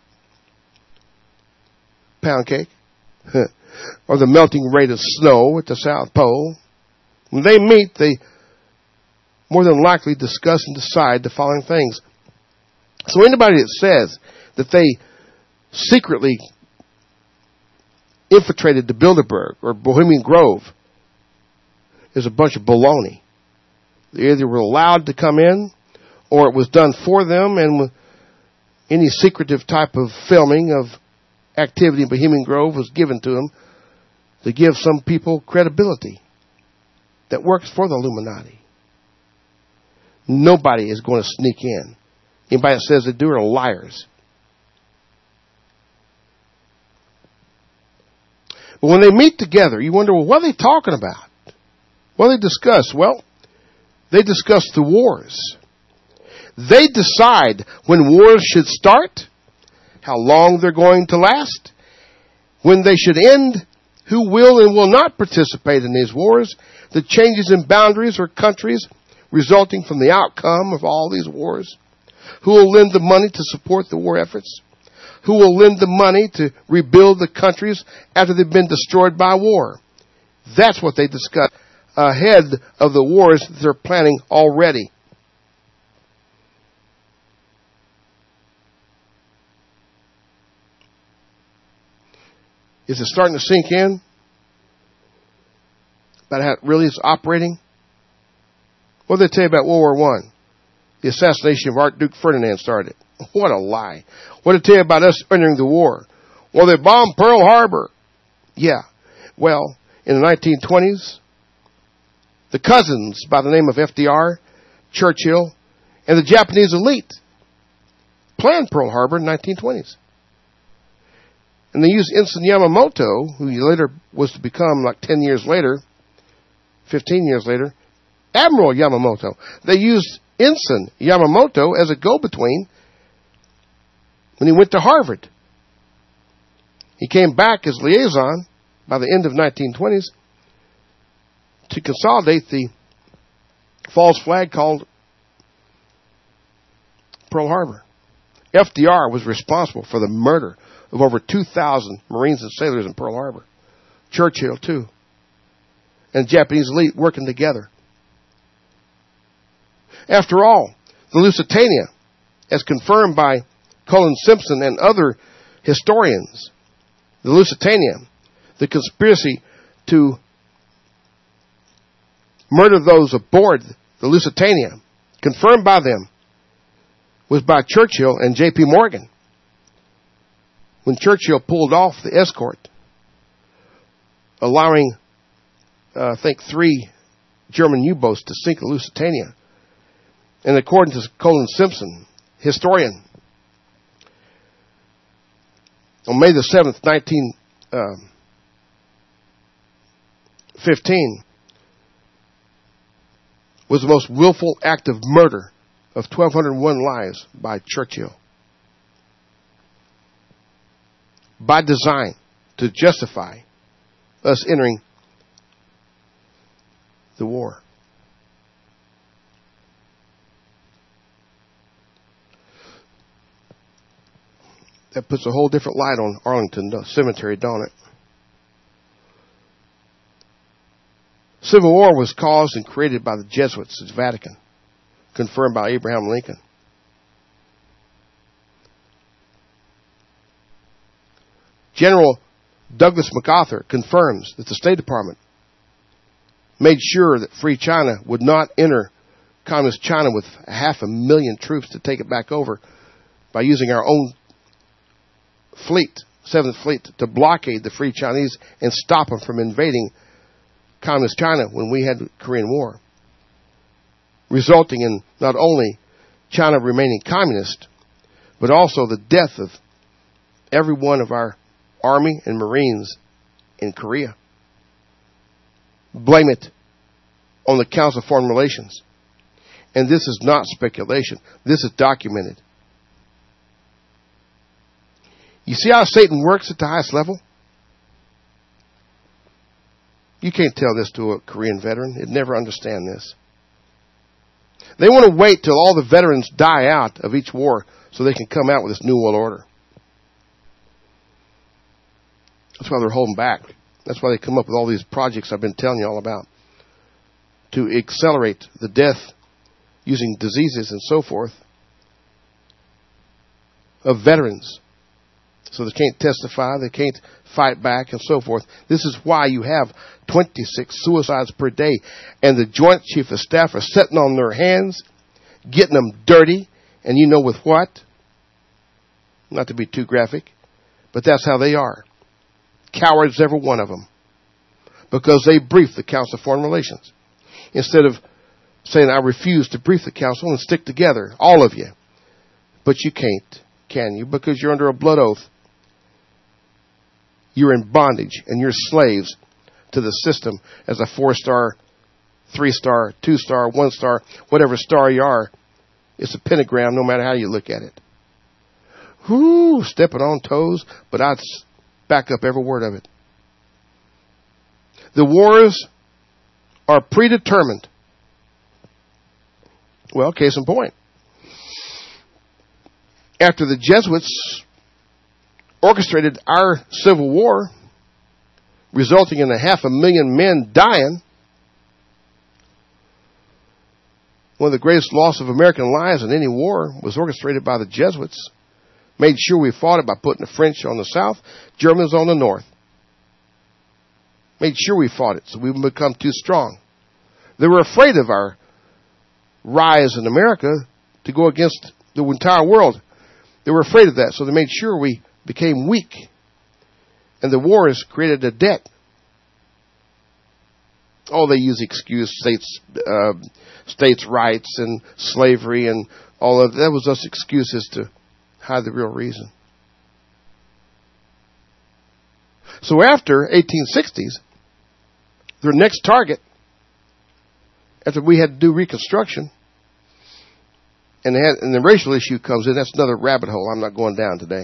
pound cake or the melting rate of snow at the South Pole. When they meet, they more than likely discuss and decide the following things. So anybody that says that they secretly infiltrated the Bilderberg or Bohemian Grove is a bunch of baloney. They either were allowed to come in or it was done for them, and any secretive type of filming of activity in Bohemian Grove was given to them to give some people credibility that works for the Illuminati. Nobody is going to sneak in. Anybody that says they do are liars. But when they meet together, you wonder, well, what are they talking about? What do they discuss? Well, they discuss the wars. They decide when wars should start, how long they're going to last, when they should end, who will and will not participate in these wars, the changes in boundaries or countries resulting from the outcome of all these wars, who will lend the money to support the war efforts, who will lend the money to rebuild the countries after they've been destroyed by war. That's what they discuss ahead of the wars that they're planning already. Is it starting to sink in about how it really is operating? What did they tell you about World War One? The assassination of Archduke Ferdinand started. What a lie. What did they tell you about us entering the war? Well, they bombed Pearl Harbor. Yeah. Well, in the nineteen twenties, the cousins by the name of F D R, Churchill, and the Japanese elite planned Pearl Harbor in the nineteen twenties. And they used Ensign Yamamoto, who later was to become, like ten years later, fifteen years later, Admiral Yamamoto. They used Ensign Yamamoto as a go-between when he went to Harvard. He came back as liaison by the end of nineteen twenties to consolidate the false flag called Pearl Harbor. F D R was responsible for the murder of over two thousand Marines and sailors in Pearl Harbor. Churchill, too. And Japanese elite working together. After all, the Lusitania, as confirmed by Colin Simpson and other historians, the Lusitania, the conspiracy to murder those aboard the Lusitania, confirmed by them, was by Churchill and J P Morgan. When Churchill pulled off the escort, allowing, uh, I think, three German U-boats to sink the Lusitania. And according to Colin Simpson, historian, on May the seventh, nineteen fifteen, was the most willful act of murder of twelve oh one lives by Churchill. By design, to justify us entering the war. That puts a whole different light on Arlington Cemetery, don't it? Civil War was caused and created by the Jesuits at Vatican, confirmed by Abraham Lincoln. General Douglas MacArthur confirms that the State Department made sure that Free China would not enter Communist China with half a million troops to take it back over by using our own fleet, Seventh Fleet, to blockade the Free Chinese and stop them from invading Communist China when we had the Korean War, resulting in not only China remaining communist, but also the death of every one of our Army and Marines in Korea. Blame it on the Council of Foreign Relations. And this is not speculation. This is documented. You see how Satan works at the highest level? You can't tell this to a Korean veteran. He'd never understand this. They want to wait till all the veterans die out of each war so they can come out with this New World Order. That's why they're holding back. That's why they come up with all these projects I've been telling you all about, to accelerate the death using diseases and so forth of veterans. So they can't testify, they can't fight back and so forth. This is why you have twenty-six suicides per day, and the Joint Chief of Staff are sitting on their hands, getting them dirty, and you know with what? Not to be too graphic, but that's how they are. Cowards, every one of them. Because they briefed the Council of Foreign Relations. Instead of saying, I refuse to brief the Council and stick together, all of you. But you can't, can you? Because you're under a blood oath. You're in bondage and you're slaves to the system as a four-star, three-star, two-star, one-star, whatever star you are. It's a pentagram no matter how you look at it. Whoo, stepping on toes, but I'd back up every word of it. The wars are predetermined. Well, case in point. After the Jesuits orchestrated our Civil War, resulting in a half a million men dying, one of the greatest loss of American lives in any war was orchestrated by the Jesuits. Made sure we fought it by putting the French on the south, Germans on the north. Made sure we fought it so we wouldn't become too strong. They were afraid of our rise in America to go against the entire world. They were afraid of that, so they made sure we became weak. And the wars created a debt. Oh, they use excuse, states, uh, states' rights and slavery and all of that. That was just excuses to hide the real reason. So after eighteen sixties, their next target, after we had to do Reconstruction, and, they had, and the racial issue comes in, that's another rabbit hole I'm not going down today.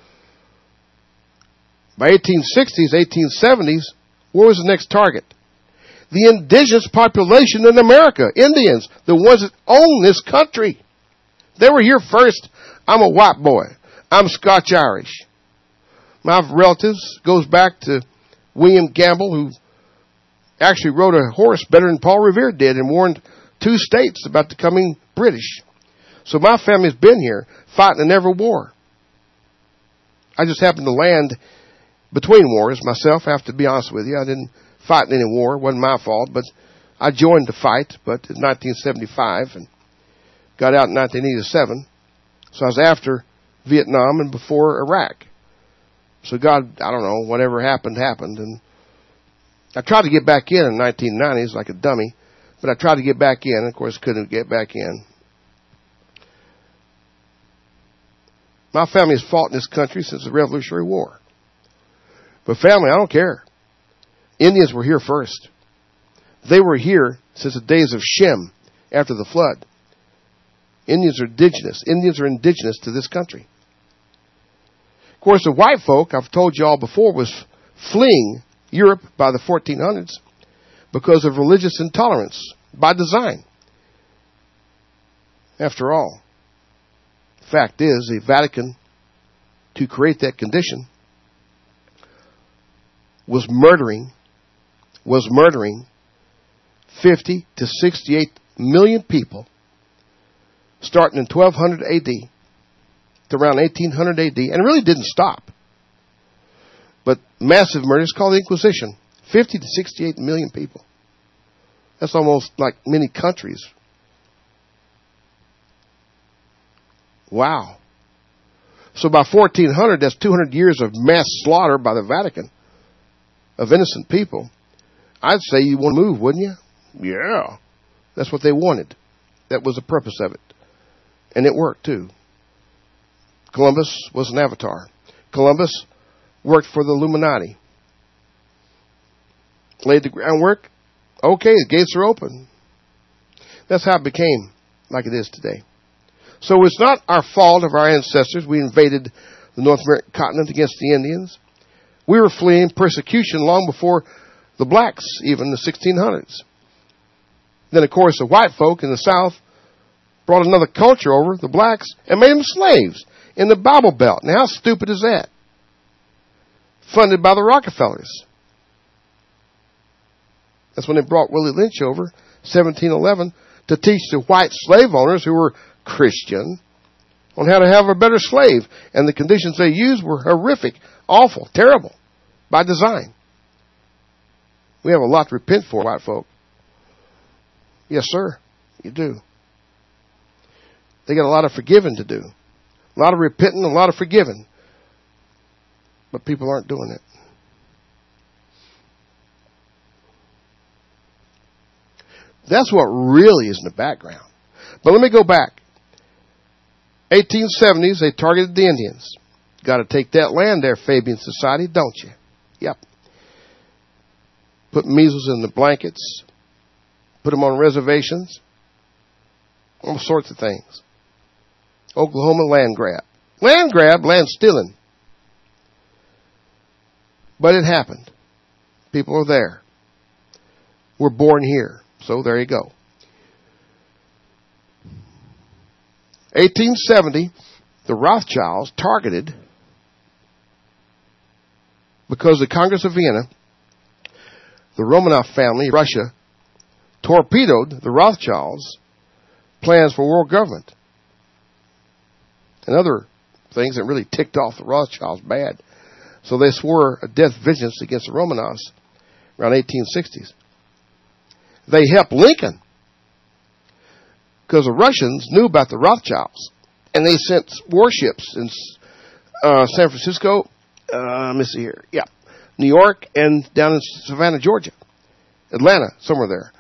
By eighteen sixties, eighteen seventies, what was the next target? The indigenous population in America, Indians, the ones that own this country. They were here first. I'm a white boy. I'm Scotch-Irish. My relatives goes back to William Gamble, who actually rode a horse better than Paul Revere did and warned two states about becoming British. So my family's been here fighting in every war. I just happened to land between wars myself, I have to be honest with you. I didn't fight in any war. It wasn't my fault, but I joined the fight, but in nineteen seventy-five and got out in nineteen eighty-seven. So I was after Vietnam and before Iraq. So God, I don't know, whatever happened, happened. And I tried to get back in in nineteen nineties like a dummy, but I tried to get back in, and of course couldn't get back in. My family has fought in this country since the Revolutionary War. But family, I don't care. Indians were here first. They were here since the days of Shem after the flood. Indians are indigenous. Indians are indigenous to this country. Of course, the white folk, I've told you all before, was fleeing Europe by the fourteen hundreds because of religious intolerance by design. After all, the fact is, the Vatican, to create that condition, was murdering, was murdering fifty to sixty-eight million people, starting in twelve hundred A D to around eighteen hundred A D, and it really didn't stop. But massive murders called the Inquisition. fifty to sixty-eight million people. That's almost like many countries. Wow. So by fourteen hundred, that's two hundred years of mass slaughter by the Vatican of innocent people. I'd say you want to move, wouldn't you? Yeah. That's what they wanted. That was the purpose of it. And it worked too. Columbus was an avatar. Columbus worked for the Illuminati. Laid the groundwork. Okay, the gates are open. That's how it became like it is today. So it's not our fault of our ancestors. We invaded the North American continent against the Indians. We were fleeing persecution long before the blacks, even the sixteen hundreds. Then, of course, the white folk in the South brought another culture over, the blacks, and made them slaves in the Bible Belt. Now, how stupid is that? Funded by the Rockefellers. That's when they brought Willie Lynch over, seventeen eleven, to teach the white slave owners who were Christian on how to have a better slave. And the conditions they used were horrific, awful, terrible, by design. We have a lot to repent for, white folk. Yes, sir, you do. They got a lot of forgiving to do. A lot of repenting, a lot of forgiving. But people aren't doing it. That's what really is in the background. But let me go back. eighteen seventies, they targeted the Indians. Got to take that land there, Fabian Society, don't you? Yep. Put measles in the blankets. Put them on reservations. All sorts of things. Oklahoma land grab. Land grab, land stealing. But it happened. People are there. We're born here. So there you go. eighteen seventy, the Rothschilds targeted, because the Congress of Vienna, the Romanov family, Russia, torpedoed the Rothschilds' plans for world government. And other things that really ticked off the Rothschilds bad. So they swore a death vengeance against the Romanovs around eighteen sixties. They helped Lincoln because the Russians knew about the Rothschilds, and they sent warships in uh, San Francisco, uh, let me see here, yeah, New York, and down in Savannah, Georgia, Atlanta, somewhere there.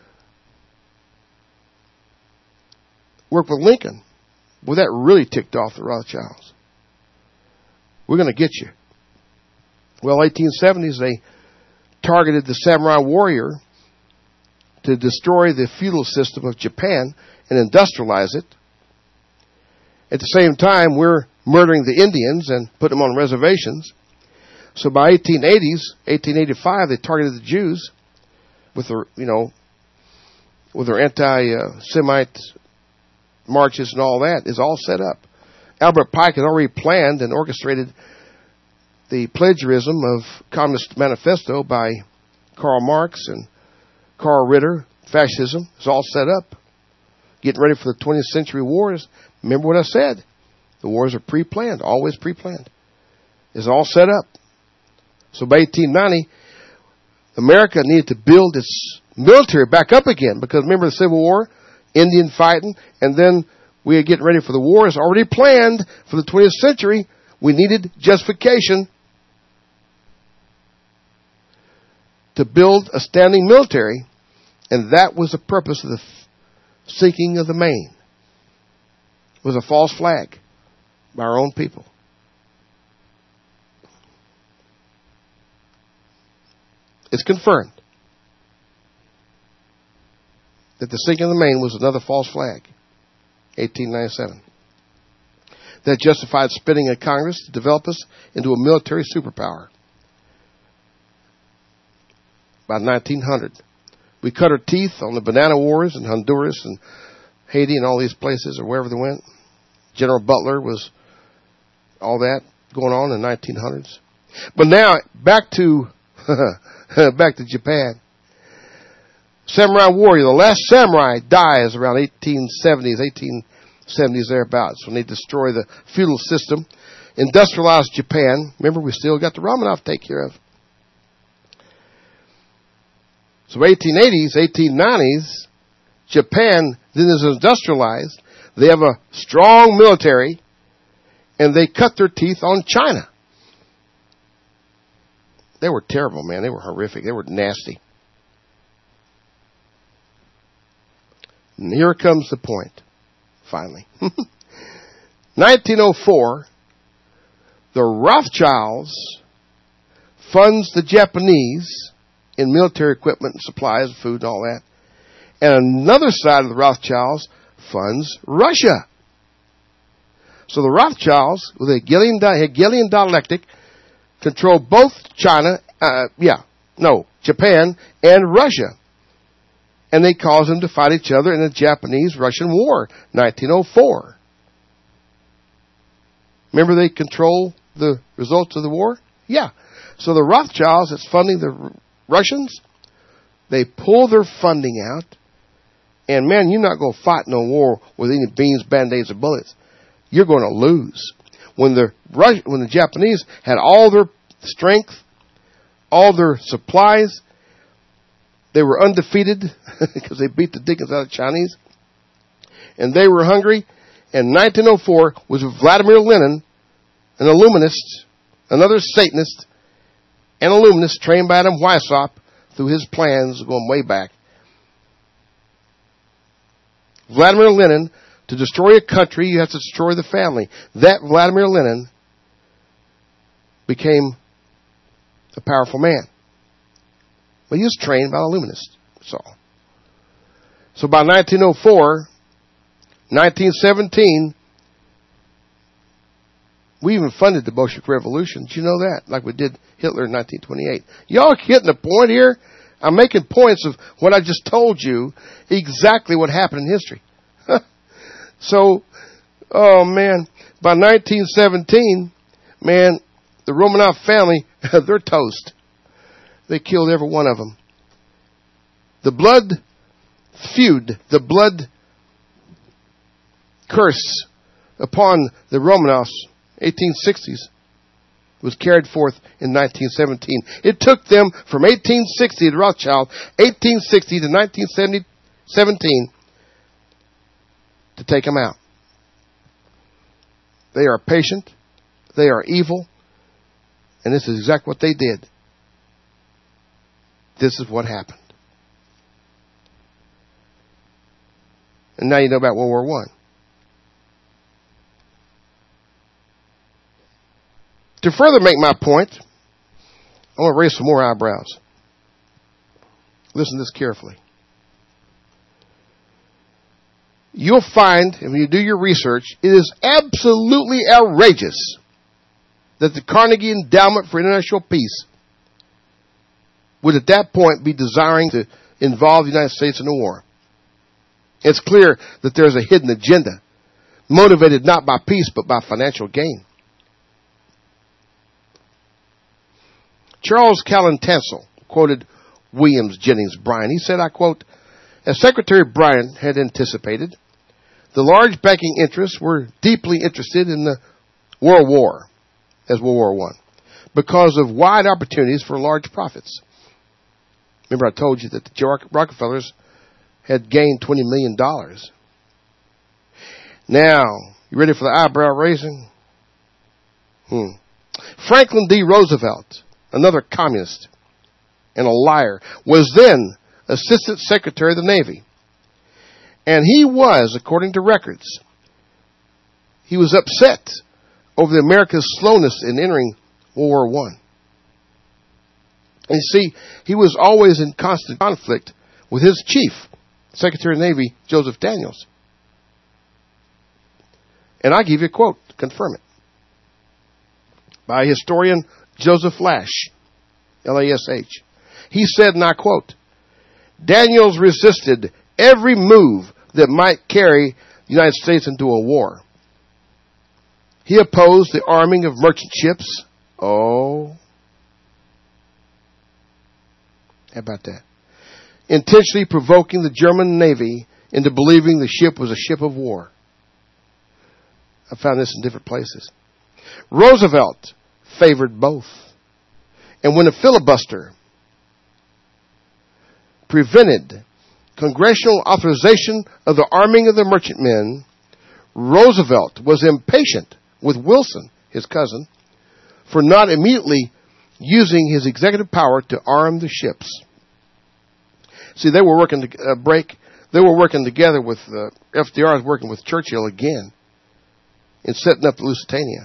Worked with Lincoln. Well, that really ticked off the Rothschilds. We're going to get you. Well, eighteen seventies, they targeted the samurai warrior to destroy the feudal system of Japan and industrialize it. At the same time, we're murdering the Indians and putting them on reservations. So by eighteen eighties, eighteen eighty-five, they targeted the Jews with their, you know, with their anti-Semite marches and all that is all set up. Albert Pike had already planned and orchestrated the plagiarism of Communist Manifesto by Karl Marx and Karl Ritter. Fascism is all set up. Getting ready for the twentieth century wars. Remember what I said. The wars are pre-planned, always pre-planned. It's all set up. So by eighteen ninety, America needed to build its military back up again, because remember the Civil War, Indian fighting, and then we are getting ready for the wars already planned for the twentieth century. We needed justification to build a standing military, and that was the purpose of the sinking of the Maine. It was a false flag by our own people. It's confirmed. that the sinking of the Maine was another false flag, eighteen ninety-seven. That justified spending of Congress to develop us into a military superpower. By nineteen hundred, we cut our teeth on the banana wars in Honduras and Haiti and all these places or wherever they went. General Butler was all that going on in the nineteen hundreds. But now, back to back to Japan. Samurai warrior, the last samurai dies around eighteen seventies, eighteen seventies thereabouts, when they destroy the feudal system. Industrialized Japan. Remember, we still got the Romanov to take care of. So eighteen eighties, eighteen nineties, Japan then is industrialized. They have a strong military, and they cut their teeth on China. They were terrible, man. They were horrific. They were nasty. And here comes the point, finally. nineteen oh four, the Rothschilds funds the Japanese in military equipment and supplies, food and all that. And another side of the Rothschilds funds Russia. So the Rothschilds, with a Hegelian, Hegelian dialectic, control both China, uh, yeah, no, Japan and Russia. And they cause them to fight each other in the Japanese-Russian War, nineteen oh four. Remember they control the results of the war? Yeah. So the Rothschilds that's funding the Russians, they pull their funding out. And man, you're not going to fight no war with any beans, band-aids, or bullets. You're going to lose. When the Rus- when the Japanese had all their strength, all their supplies, they were undefeated because they beat the dickens out of the Chinese. And they were hungry. And nineteen oh four was Vladimir Lenin, an Illuminist, another Satanist, an Illuminist trained by Adam Weishaupt through his plans going way back. Vladimir Lenin, to destroy a country, you have to destroy the family. That Vladimir Lenin became a powerful man. Well, he was trained by the Illuminists. So, so by nineteen oh four, nineteen seventeen, we even funded the Bolshevik Revolution. Did you know that? Like we did Hitler in nineteen twenty-eight. Y'all getting the point here? I'm making points of what I just told you, exactly what happened in history. So, oh man, by nineteen seventeen, man, the Romanov family, they're toast. They killed every one of them. The blood feud, the blood curse upon the Romanovs, eighteen sixties, was carried forth in nineteen seventeen. It took them from eighteen sixty to Rothschild, eighteen sixty to nineteen seventeen to take them out. They are patient. They are evil. And this is exactly what they did. This is what happened. And now you know about World War One. To further make my point, I want to raise some more eyebrows. Listen to this carefully. You'll find, if you do your research, it is absolutely outrageous that the Carnegie Endowment for International Peace would at that point be desiring to involve the United States in the war. It's clear that there's a hidden agenda, motivated not by peace but by financial gain. Charles Callan Tansel quoted Williams Jennings Bryan. He said, I quote, as Secretary Bryan had anticipated, the large banking interests were deeply interested in the World War, as World War One, because of wide opportunities for large profits. Remember I told you that the Rockefellers had gained twenty million dollars. Now, you ready for the eyebrow raising? Hmm. Franklin D. Roosevelt, another communist and a liar, was then Assistant Secretary of the Navy. And he was, according to records, he was upset over the America's slowness in entering World War One. And you see, he was always in constant conflict with his chief, Secretary of the Navy Joseph Daniels. And I give you a quote to confirm it. By historian Joseph Lash, L A S H. He said, and I quote, Daniels resisted every move that might carry the United States into a war. He opposed the arming of merchant ships. Oh. How about that? Intentionally provoking the German Navy into believing the ship was a ship of war. I found this in different places. Roosevelt favored both. And when a filibuster prevented congressional authorization of the arming of the merchantmen, Roosevelt was impatient with Wilson, his cousin, for not immediately using his executive power to arm the ships. See, they were working to uh, break. They were working together with uh, F D R was working with Churchill again in setting up the Lusitania.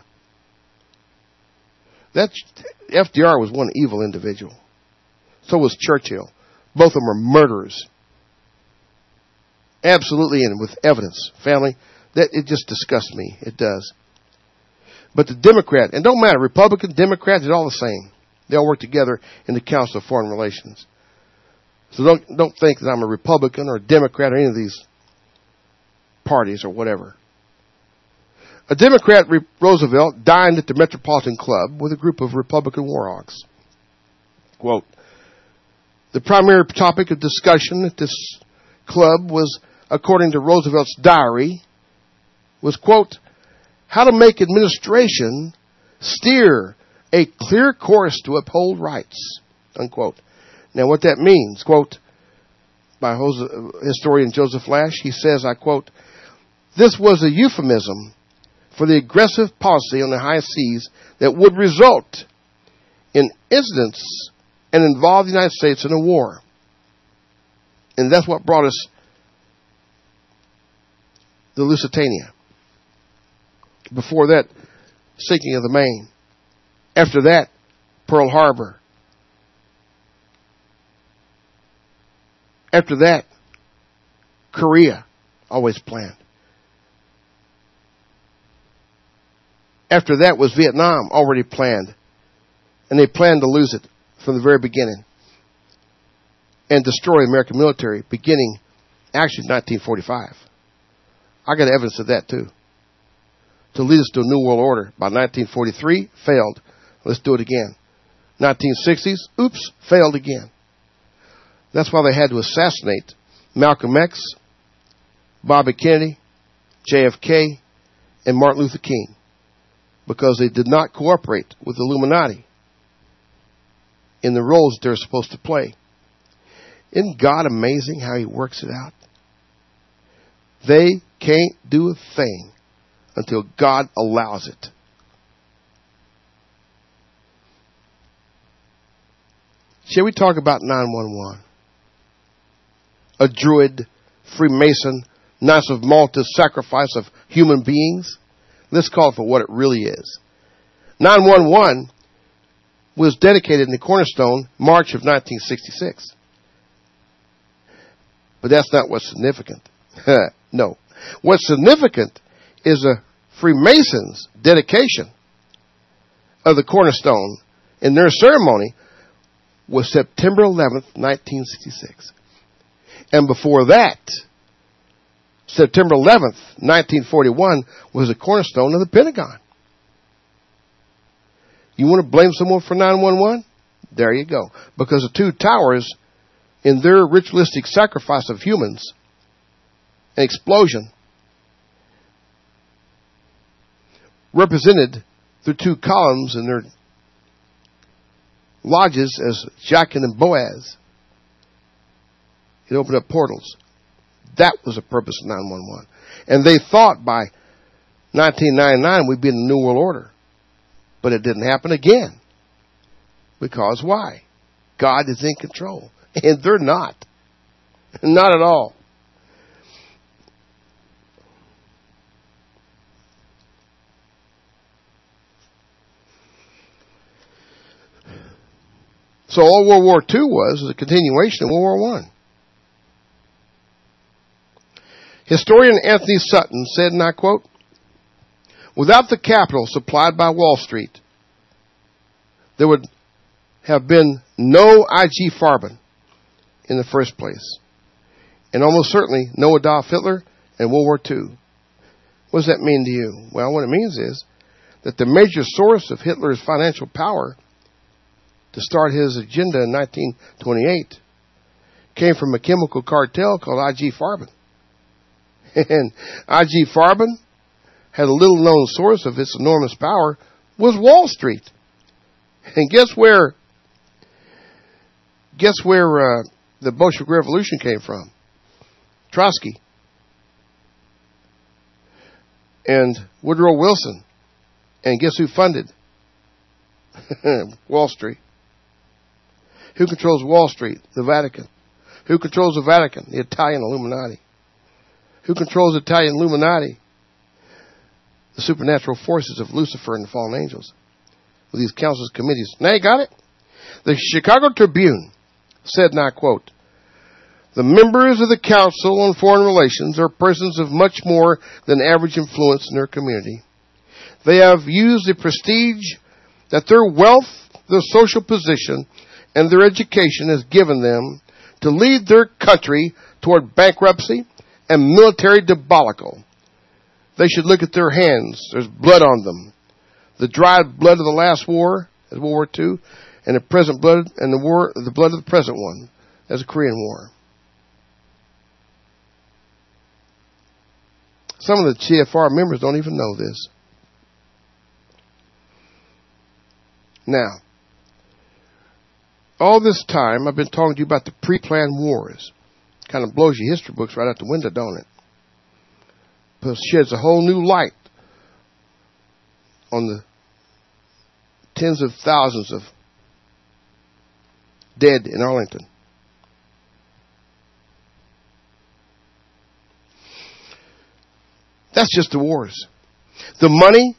That F D R was one evil individual. So was Churchill. Both of them are murderers. Absolutely, and with evidence, family. That it just disgusts me. It does. But the Democrat, and don't matter, Republican, Democrat, it's all the same. They all work together in the Council of Foreign Relations. So don't don't think that I'm a Republican or a Democrat or any of these parties or whatever. A Democrat, Roosevelt, dined at the Metropolitan Club with a group of Republican war hawks. Quote, the primary topic of discussion at this club was, according to Roosevelt's diary, was, quote, how to make administration steer a clear course to uphold rights, unquote. Now, what that means, quote, by historian Joseph Lash, he says, I quote, this was a euphemism for the aggressive policy on the high seas that would result in incidents and involve the United States in a war. And that's what brought us the Lusitania. Before that, sinking of the Maine. After that, Pearl Harbor. After that, Korea, always planned. After that was Vietnam, already planned. And they planned to lose it from the very beginning. And destroy the American military, beginning, actually, nineteen forty-five. I got evidence of that, too. To lead us to a new world order. By nineteen forty-three, failed. Let's do it again. nineteen sixties, oops, failed again. That's why they had to assassinate Malcolm X, Bobby Kennedy, J F K, and Martin Luther King. Because they did not cooperate with the Illuminati in the roles that they're supposed to play. Isn't God amazing how He works it out? They can't do a thing until God allows it. Shall we talk about nine one one? A Druid, Freemason, Knights of Malta sacrifice of human beings? Let's call it for what it really is. nine one one was dedicated in the Cornerstone March of nineteen sixty-six. But that's not what's significant. No. What's significant is a Freemasons' dedication of the Cornerstone in their ceremony was September eleventh, nineteen sixty-six. And before that, September eleventh, nineteen forty-one, was the cornerstone of the Pentagon. You want to blame someone for nine one one? There you go. Because the two towers, in their ritualistic sacrifice of humans, an explosion, represented the two columns in their lodges as Jachin and Boaz. It opened up portals. That was the purpose of nine one one. And they thought by nineteen ninety-nine we'd be in the New World Order. But it didn't happen again. Because why? God is in control. And they're not. Not at all. So all World War Two was was a continuation of World War One. Historian Anthony Sutton said, and I quote, "Without the capital supplied by Wall Street, there would have been no I G Farben in the first place, and almost certainly no Adolf Hitler and World War Two. What does that mean to you? Well, what it means is that the major source of Hitler's financial power to start his agenda in nineteen twenty-eight came from a chemical cartel called I G Farben. And I G Farben had a little-known source of its enormous power was Wall Street. And guess where? Guess where uh, the Bolshevik Revolution came from? Trotsky and Woodrow Wilson. And guess who funded? Wall Street. Who controls Wall Street? The Vatican. Who controls the Vatican? The Italian Illuminati. Who controls the Italian Illuminati? The supernatural forces of Lucifer and the fallen angels. With these councils, committees. Now you got it? The Chicago Tribune said, and I quote, "The members of the Council on Foreign Relations are persons of much more than average influence in their community. They have used the prestige that their wealth, their social position, and their education has given them to lead their country toward bankruptcy and military debacle. They should look at their hands. There's blood on them. The dried blood of the last war, as World War Two, and the present blood, and the war, the blood of the present one, as the Korean War." Some of the C F R members don't even know this. Now, all this time I've been talking to you about the pre-planned wars. Kind of blows your history books right out the window, don't it? But sheds a whole new light on the tens of thousands of dead in Arlington. That's just the wars. The money,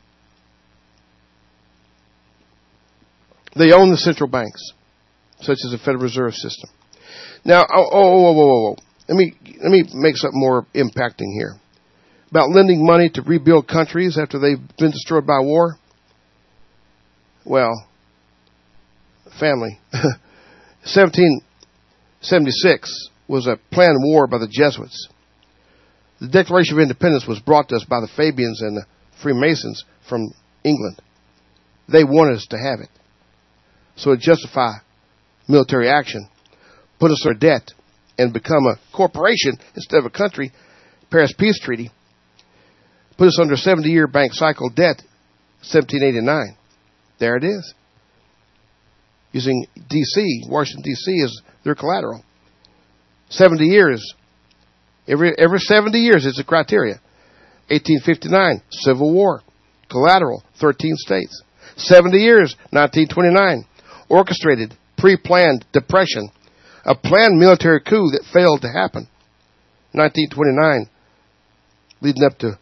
they own the central banks, such as the Federal Reserve System. Now, oh, oh, whoa, whoa, whoa, whoa. Let me, let me make something more impacting here. About lending money to rebuild countries after they've been destroyed by war. Well, family, seventeen seventy-six was a planned war by the Jesuits. The Declaration of Independence was brought to us by the Fabians and the Freemasons from England. They wanted us to have it. So to justify military action, put us under debt, and become a corporation instead of a country, Paris Peace Treaty, put us under a seventy-year bank cycle debt, seventeen eighty-nine. There it is. Using D C, Washington, D C as their collateral. seventy years. Every every seventy years is a criteria. eighteen fifty-nine, Civil War. Collateral, thirteen states. seventy years, nineteen twenty-nine. Orchestrated, pre-planned depression. A planned military coup that failed to happen. nineteen twenty-nine, leading up to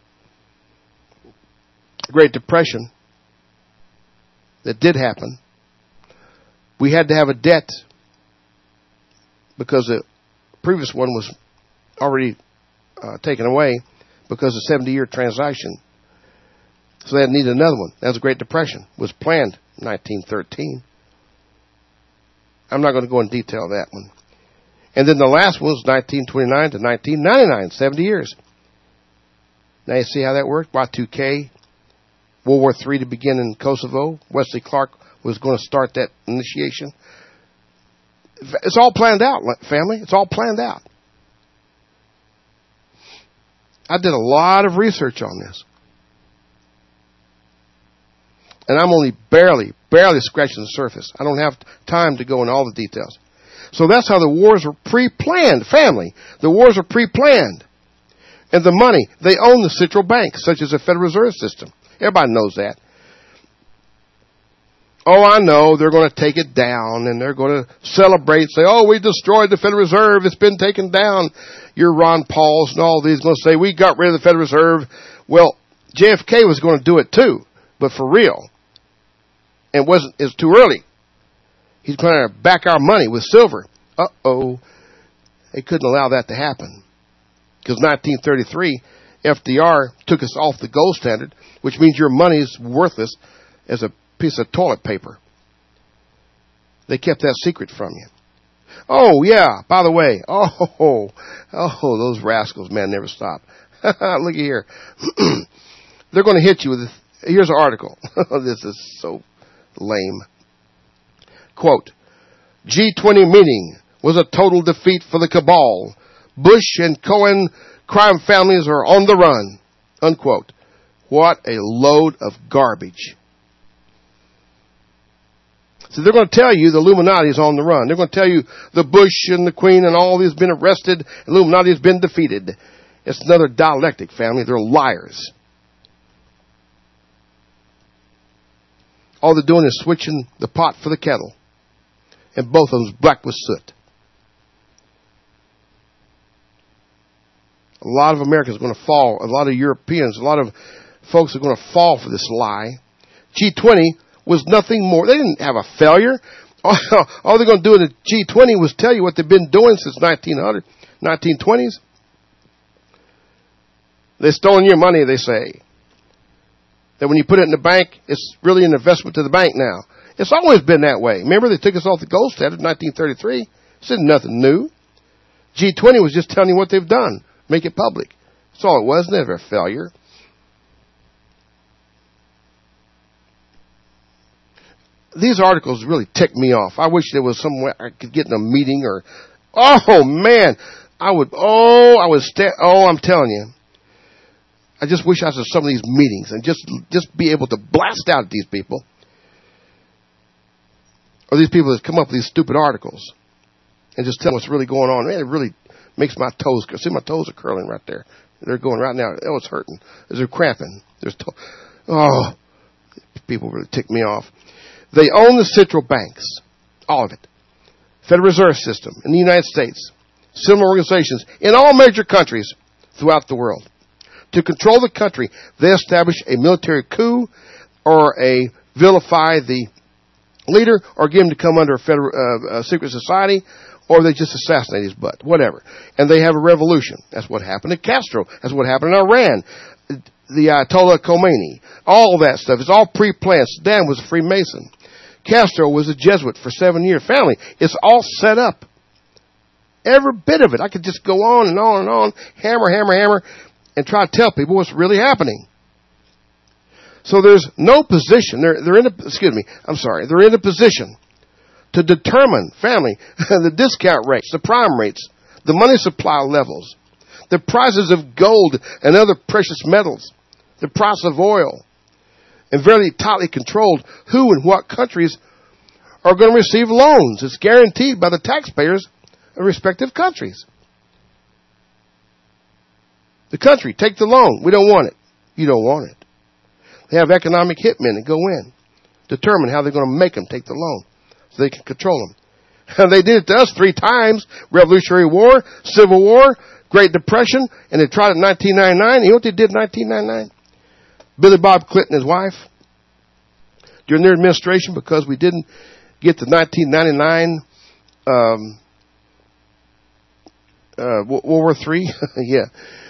Great Depression that did happen. We had to have a debt because the previous one was already uh, taken away because of seventy-year transaction. So they needed another one. That was the Great Depression. It was planned in nineteen thirteen. I'm not going to go in detail that one. And then the last one was nineteen twenty-nine to nineteen ninety-nine, seventy years. Now you see how that worked? Y two K, World War Three to begin in Kosovo. Wesley Clark was going to start that initiation. It's all planned out, family. It's all planned out. I did a lot of research on this. And I'm only barely, barely scratching the surface. I don't have time to go into all the details. So that's how the wars were pre-planned, family. The wars are pre-planned. And the money, they own the central banks, such as the Federal Reserve System. Everybody knows that. Oh, I know, they're going to take it down, and they're going to celebrate, say, oh, we destroyed the Federal Reserve, it's been taken down. Your Ron Pauls and all these going to say, we got rid of the Federal Reserve. Well, J F K was going to do it too, but for real. It wasn't, it's too early. He's trying to back our money with silver. Uh-oh. They couldn't allow that to happen. Because nineteen thirty-three, F D R took us off the gold standard, which means your money's worthless as a piece of toilet paper. They kept that secret from you. Oh, yeah, by the way, oh, oh, those rascals, man, never stop. Look here. They're going to hit you with, here's an article. This is so lame. Quote, G twenty meeting was a total defeat for the cabal. Bush and Cohen crime families are on the run. Unquote. What a load of garbage. So they're going to tell you the Illuminati is on the run. They're going to tell you the Bush and the Queen and all these been arrested. Illuminati has been defeated. It's another dialectic, family. They're liars. All they're doing is switching the pot for the kettle. And both of them is black with soot. A lot of Americans are going to fall. A lot of Europeans, a lot of folks are going to fall for this lie. G twenty was nothing more. They didn't have a failure. All, all they're going to do in the G twenty was tell you what they've been doing since nineteen hundred, nineteen twenties. They're stolen your money, they say. That when you put it in the bank, it's really an investment to the bank now. It's always been that way. Remember, they took us off the gold standard in nineteen thirty-three. This isn't nothing new. G twenty was just telling you what they've done. Make it public. That's all it was. Never a failure. These articles really tick me off. I wish there was some way I could get in a meeting or, oh man, I would, oh, I would stay, oh, I'm telling you. I just wish I was at some of these meetings and just, just be able to blast out at these people. Or these people that come up with these stupid articles and just tell them what's really going on. Man, it really makes my toes, see my toes are curling right there. They're going right now. Oh, it's hurting. They're cramping. There's, to- oh, people really tick me off. They own the central banks, all of it. Federal Reserve System in the United States, similar organizations in all major countries throughout the world. To control the country, they establish a military coup or a vilify the leader or get him to come under a federal uh, a secret society, or they just assassinate his butt, whatever. And they have a revolution. That's what happened to Castro. That's what happened in Iran. The Ayatollah Khomeini. All that stuff. It's all pre-planned. Saddam was a Freemason. Castro was a Jesuit for seven years. Family, it's all set up. Every bit of it. I could just go on and on and on, hammer, hammer, hammer, and try to tell people what's really happening. So there's no position. They're, they're in a, excuse me, I'm sorry. They're in a position to determine, family, the discount rates, the prime rates, the money supply levels, the prices of gold and other precious metals, the price of oil, and very tightly controlled who and what countries are going to receive loans. It's guaranteed by the taxpayers of respective countries. The country, take the loan. We don't want it. You don't want it. They have economic hitmen that go in, determine how they're going to make them take the loan so they can control them. And they did it to us three times. Revolutionary War, Civil War, Great Depression, and they tried it in nineteen ninety-nine. You know what they did in nineteen ninety-nine? Billy Bob Clinton and his wife, during their administration, because we didn't get the nineteen ninety-nine um, uh, World War Three. Yeah.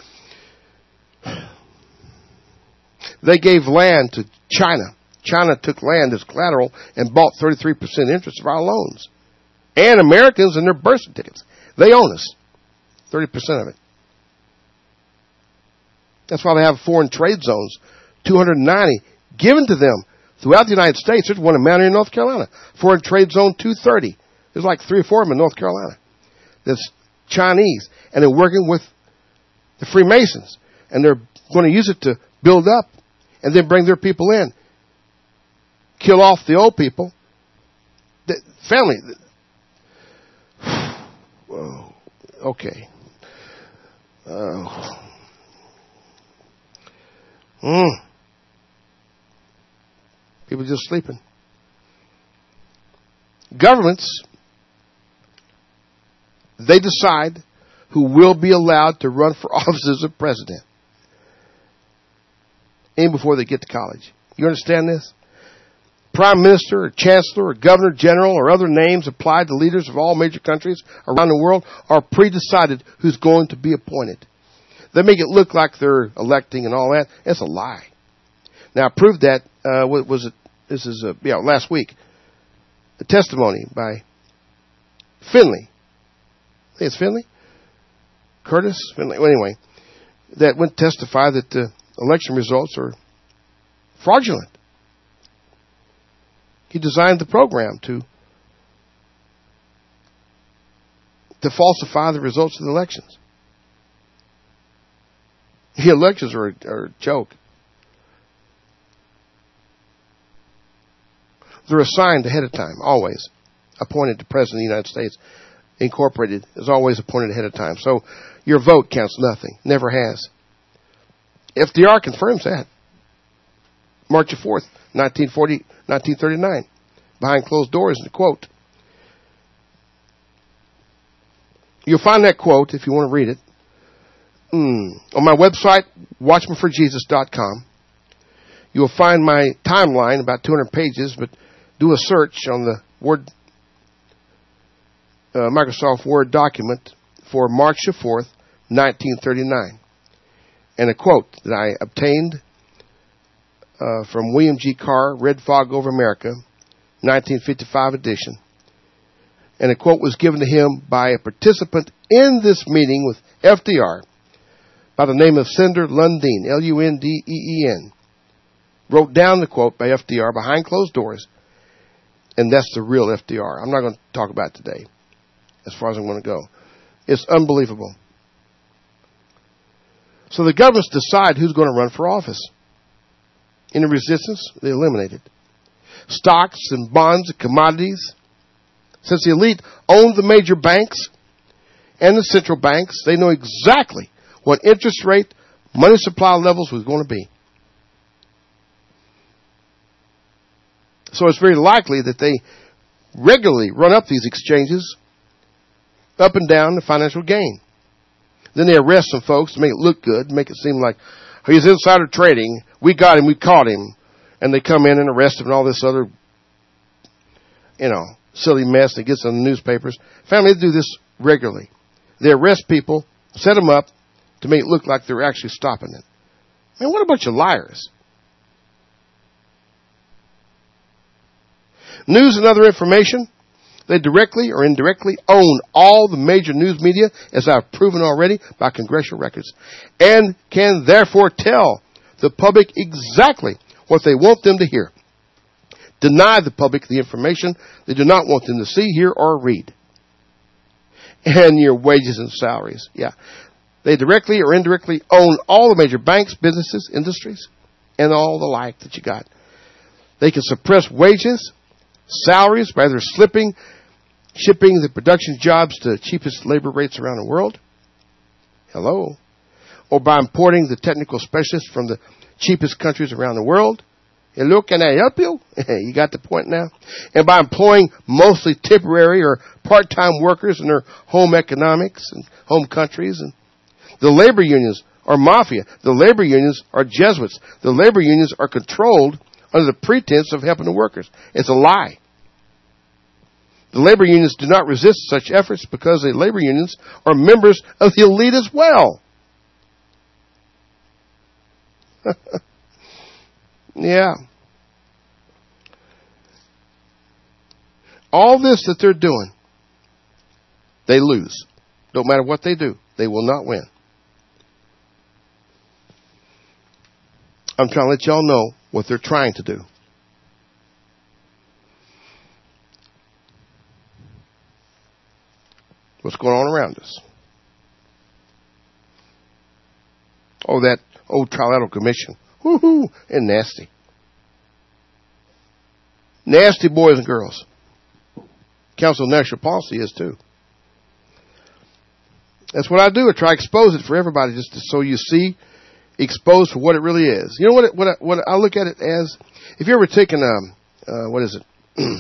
They gave land to China. China took land as collateral and bought thirty-three percent interest of our loans. And Americans and their birth certificates. They own us. thirty percent of it. That's why they have foreign trade zones. two hundred ninety given to them throughout the United States. There's one in Mount Airy, North Carolina. Foreign trade zone two thirty. There's like three or four of them in North Carolina. That's Chinese. And they're working with the Freemasons. And they're going to use it to build up and then bring their people in. Kill off the old people. The family. Whoa. Okay. Uh, mm. People just sleeping. Governments, they decide who will be allowed to run for office as a president. Even before they get to college. You understand this? Prime Minister or Chancellor or Governor General or other names applied to leaders of all major countries around the world are pre-decided who's going to be appointed. They make it look like they're electing and all that. It's a lie. Now, I proved that, uh, what was it? This is, uh, yeah, last week. A testimony by Finley. I think it's Finley? Curtis? Finley? Well, anyway, that went to testify that the election results are fraudulent. He designed the program to to falsify the results of the elections. The elections are a, are a joke. They're assigned ahead of time, always. Appointed to President of the United States. Incorporated is always appointed ahead of time. So your vote counts nothing. Never has. F D R confirms that. March the fourth, nineteen forty, nineteen thirty-nine. Behind closed doors, the quote. You'll find that quote if you want to read it. Mm. On my website, watchman for jesus dot com. You'll find my timeline, about two hundred pages, but do a search on the Word, uh, Microsoft Word document for March the fourth, nineteen thirty-nine. And a quote that I obtained uh, from William G. Carr, Red Fog Over America, nineteen fifty-five edition. And a quote was given to him by a participant in this meeting with F D R by the name of Senator Lundeen, L U N D E E N. Wrote down the quote by F D R behind closed doors, and that's the real F D R. I'm not going to talk about it today, as far as I'm going to go. It's unbelievable. So the governments decide who's going to run for office. Any resistance, they eliminate it. Stocks and bonds and commodities. Since the elite owned the major banks and the central banks, they know exactly what interest rate, money supply levels was going to be. So it's very likely that they regularly run up these exchanges up and down the financial gain. Then they arrest some folks to make it look good, make it seem like oh, he's insider trading. We got him, we caught him. And they come in and arrest him and all this other, you know, silly mess that gets in the newspapers. Family, they do this regularly. They arrest people, set them up to make it look like they're actually stopping it. Man, what a bunch of liars. News and other information. They directly or indirectly own all the major news media, as I've proven already by congressional records, and can therefore tell the public exactly what they want them to hear. Deny the public the information they do not want them to see, hear, or read. And your wages and salaries. Yeah. They directly or indirectly own all the major banks, businesses, industries, and all the like that you got. They can suppress wages, salaries by either slipping, shipping the production jobs to the cheapest labor rates around the world. Hello. Or by importing the technical specialists from the cheapest countries around the world. Hello, can I help you? You got the point now? And by employing mostly temporary or part-time workers in their home economics and home countries. And the labor unions are mafia. The labor unions are Jesuits. The labor unions are controlled under the pretense of helping the workers. It's a lie. The labor unions do not resist such efforts because the labor unions are members of the elite as well. Yeah. All this that they're doing, they lose. Don't matter what they do, they will not win. I'm trying to let y'all know what they're trying to do. What's going on around us? Oh, that old trilateral commission. Woo-hoo, and nasty. Nasty boys and girls. Council of National Policy is too. That's what I do. I try to expose it for everybody just to, so you see exposed for what it really is. You know what it, what I, what I look at it as? If you're ever taken um uh, what is it?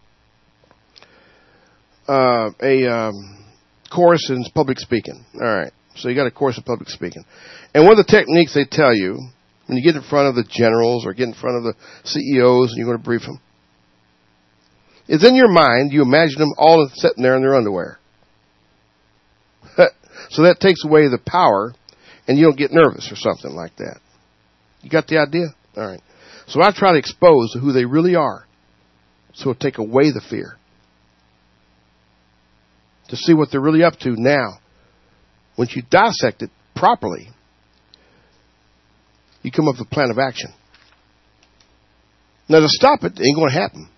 uh, a um, course in public speaking. All right. So you got a course in public speaking. And one of the techniques they tell you when you get in front of the generals or get in front of the C E Os and you're going to brief them, is in your mind, you imagine them all sitting there in their underwear. So that takes away the power and you don't get nervous or something like that. You got the idea? All right. So I try to expose who they really are, so it'll take away the fear. To see what they're really up to now. Once you dissect it properly, you come up with a plan of action. Now to stop it, it ain't going to happen.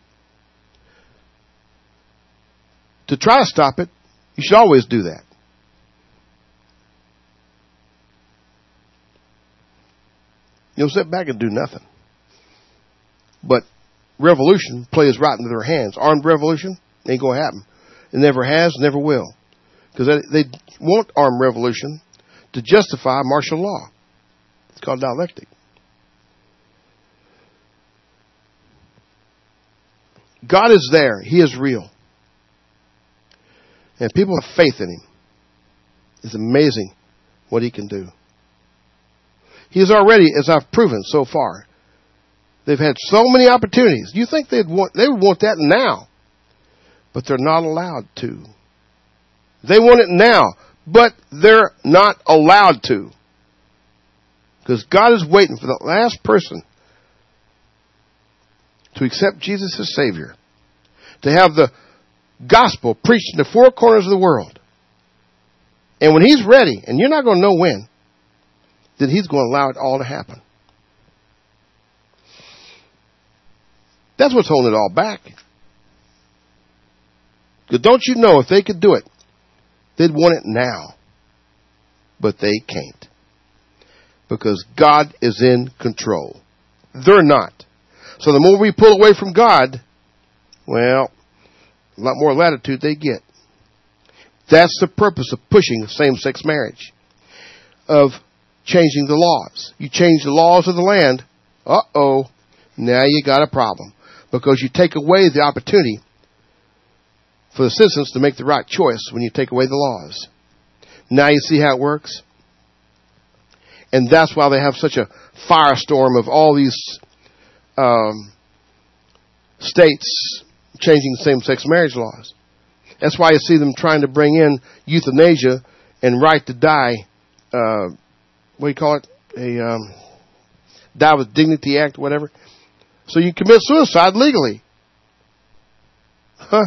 To try to stop it, you should always do that. You'll sit back and do nothing. But revolution plays right into their hands. Armed revolution ain't going to happen. It never has, never will. Because they, they want armed revolution to justify martial law. It's called dialectic. God is there. He is real. And people have faith in Him. It's amazing what He can do. He is already, as I've proven so far, they've had so many opportunities. You think they'd want, they would want that now. But they're not allowed to. They want it now, but they're not allowed to. Because God is waiting for the last person to accept Jesus as Savior. To have the gospel preached in the four corners of the world. And when He's ready, and you're not going to know when, then He's going to allow it all to happen. That's what's holding it all back. Because don't you know, if they could do it, they'd want it now. But they can't. Because God is in control. They're not. So the more we pull away from God, well, a lot more latitude they get. That's the purpose of pushing same-sex marriage. Of changing the laws. You change the laws of the land, uh-oh, now you got a problem. Because you take away the opportunity for the citizens to make the right choice when you take away the laws. Now you see how it works? And that's why they have such a firestorm of all these um, states changing same-sex marriage laws. That's why you see them trying to bring in euthanasia and right to die, uh, what do you call it? A um, Die with Dignity Act, whatever. So you commit suicide legally. Huh?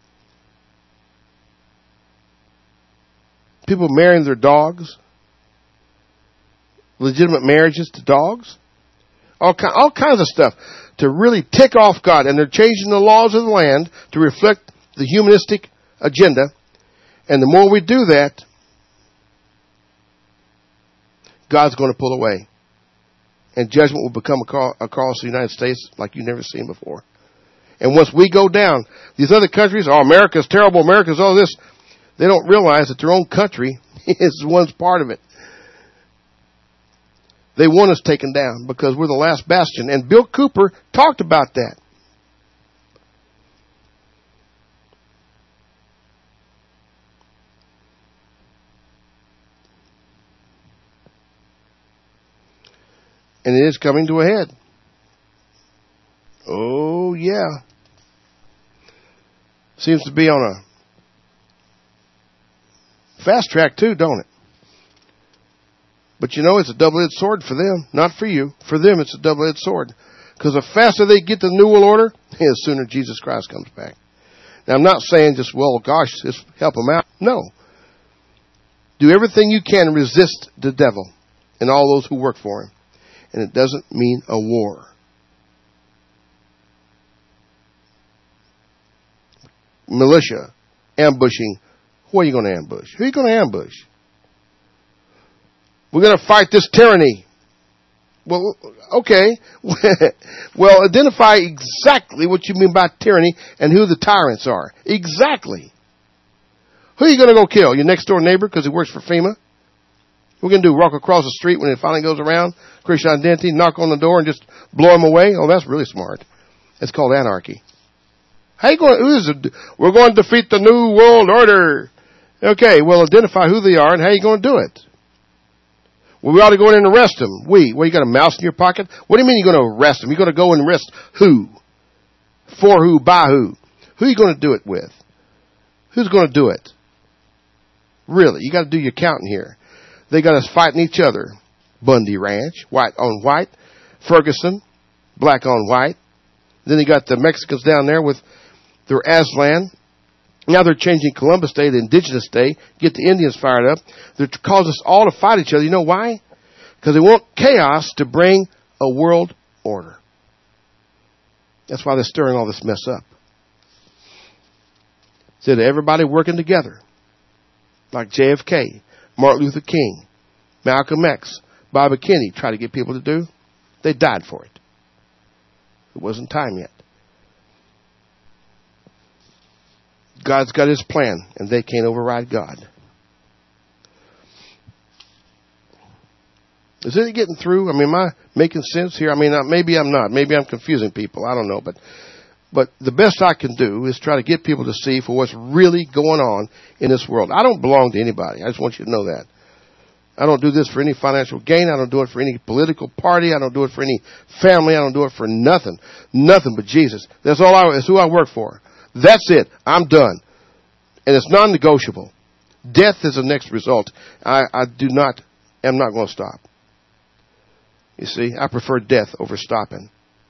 People marrying their dogs. Legitimate marriages to dogs. All, ki- all kinds of stuff to really tick off God. And they're changing the laws of the land to reflect the humanistic agenda. And the more we do that, God's going to pull away. And judgment will become across the United States like you've never seen before. And once we go down, these other countries, oh, America's terrible, America's all this, they don't realize that their own country is one's part of it. They want us taken down because we're the last bastion. And Bill Cooper talked about that. And it is coming to a head. Oh, yeah. Seems to be on a fast track too, don't it? But you know, it's a double-edged sword for them. Not for you. For them, it's a double-edged sword. Because the faster they get the New World Order, the sooner Jesus Christ comes back. Now, I'm not saying just, well, gosh, just help them out. No. Do everything you can to resist the devil and all those who work for him. And it doesn't mean a war. Militia, ambushing. Who are you going to ambush? Who are you going to ambush? We're going to fight this tyranny. Well, okay. Well, identify exactly what you mean by tyranny and who the tyrants are. Exactly. Who are you going to go kill? Your next door neighbor because he works for FEMA? We're going to do walk across the street when it finally goes around, Christian identity, knock on the door and just blow him away? Oh, that's really smart. It's called anarchy. How you going? Who is it? We're going to defeat the New World Order. Okay, well, identify who they are and how you going to do it. Well, we ought to go in and arrest them. We. Well, you got a mouse in your pocket? What do you mean you're going to arrest them? You're going to go and arrest who? For who? By who? Who are you going to do it with? Who's going to do it? Really, you got to do your counting here. they got us fighting each other. Bundy Ranch, white on white. Ferguson, black on white. Then they got the Mexicans down there with their Aslan. Now they're changing Columbus Day to Indigenous Day. Get the Indians fired up. They're to cause us all to fight each other. You know why? Because they want chaos to bring a world order. That's why they're stirring all this mess up. Instead of everybody working together, like J F K, Martin Luther King, Malcolm X, Bobby Kennedy tried to get people to do, they died for it. It wasn't time yet. God's got his plan, and they can't override God. Is it getting through? I mean, am I making sense here? I mean, maybe I'm not. Maybe I'm confusing people. I don't know. But but the best I can do is try to get people to see for what's really going on in this world. I don't belong to anybody. I just want you to know that. I don't do this for any financial gain. I don't do it for any political party. I don't do it for any family. I don't do it for nothing. Nothing but Jesus. That's all I, that's who I work for. That's it. I'm done. And it's non-negotiable. Death is the next result. I, I do not, am not going to stop. You see, I prefer death over stopping.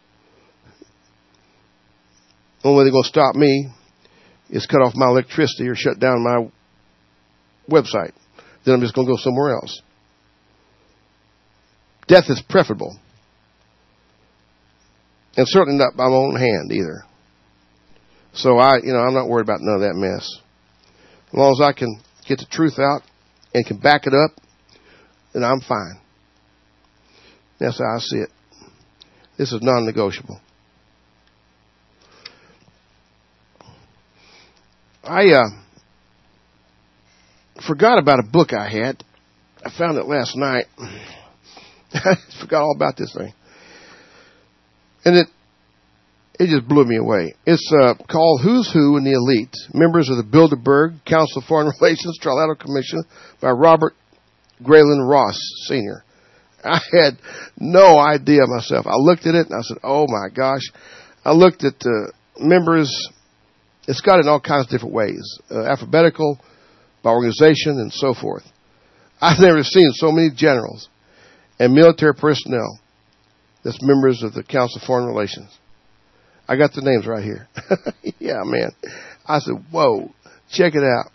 The only way they're going to stop me is cut off my electricity or shut down my website. Then I'm just going to go somewhere else. Death is preferable. And certainly not by my own hand either. So I, you know, I'm not worried about none of that mess. As long as I can get the truth out and can back it up, then I'm fine. That's how I see it. This is non-negotiable. I uh, forgot about a book I had. I found it last night. I forgot all about this thing. And it it just blew me away. It's uh, called Who's Who in the Elite, Members of the Bilderberg Council of Foreign Relations Trilateral Commission by Robert Graylin Ross, Senior I had no idea myself. I looked at it and I said, oh my gosh. I looked at the members. It's got it in all kinds of different ways. Uh, alphabetical, by organization, and so forth. I've never seen so many generals and military personnel that's members of the Council of Foreign Relations. I got the names right here. Yeah, man. I said, whoa, check it out.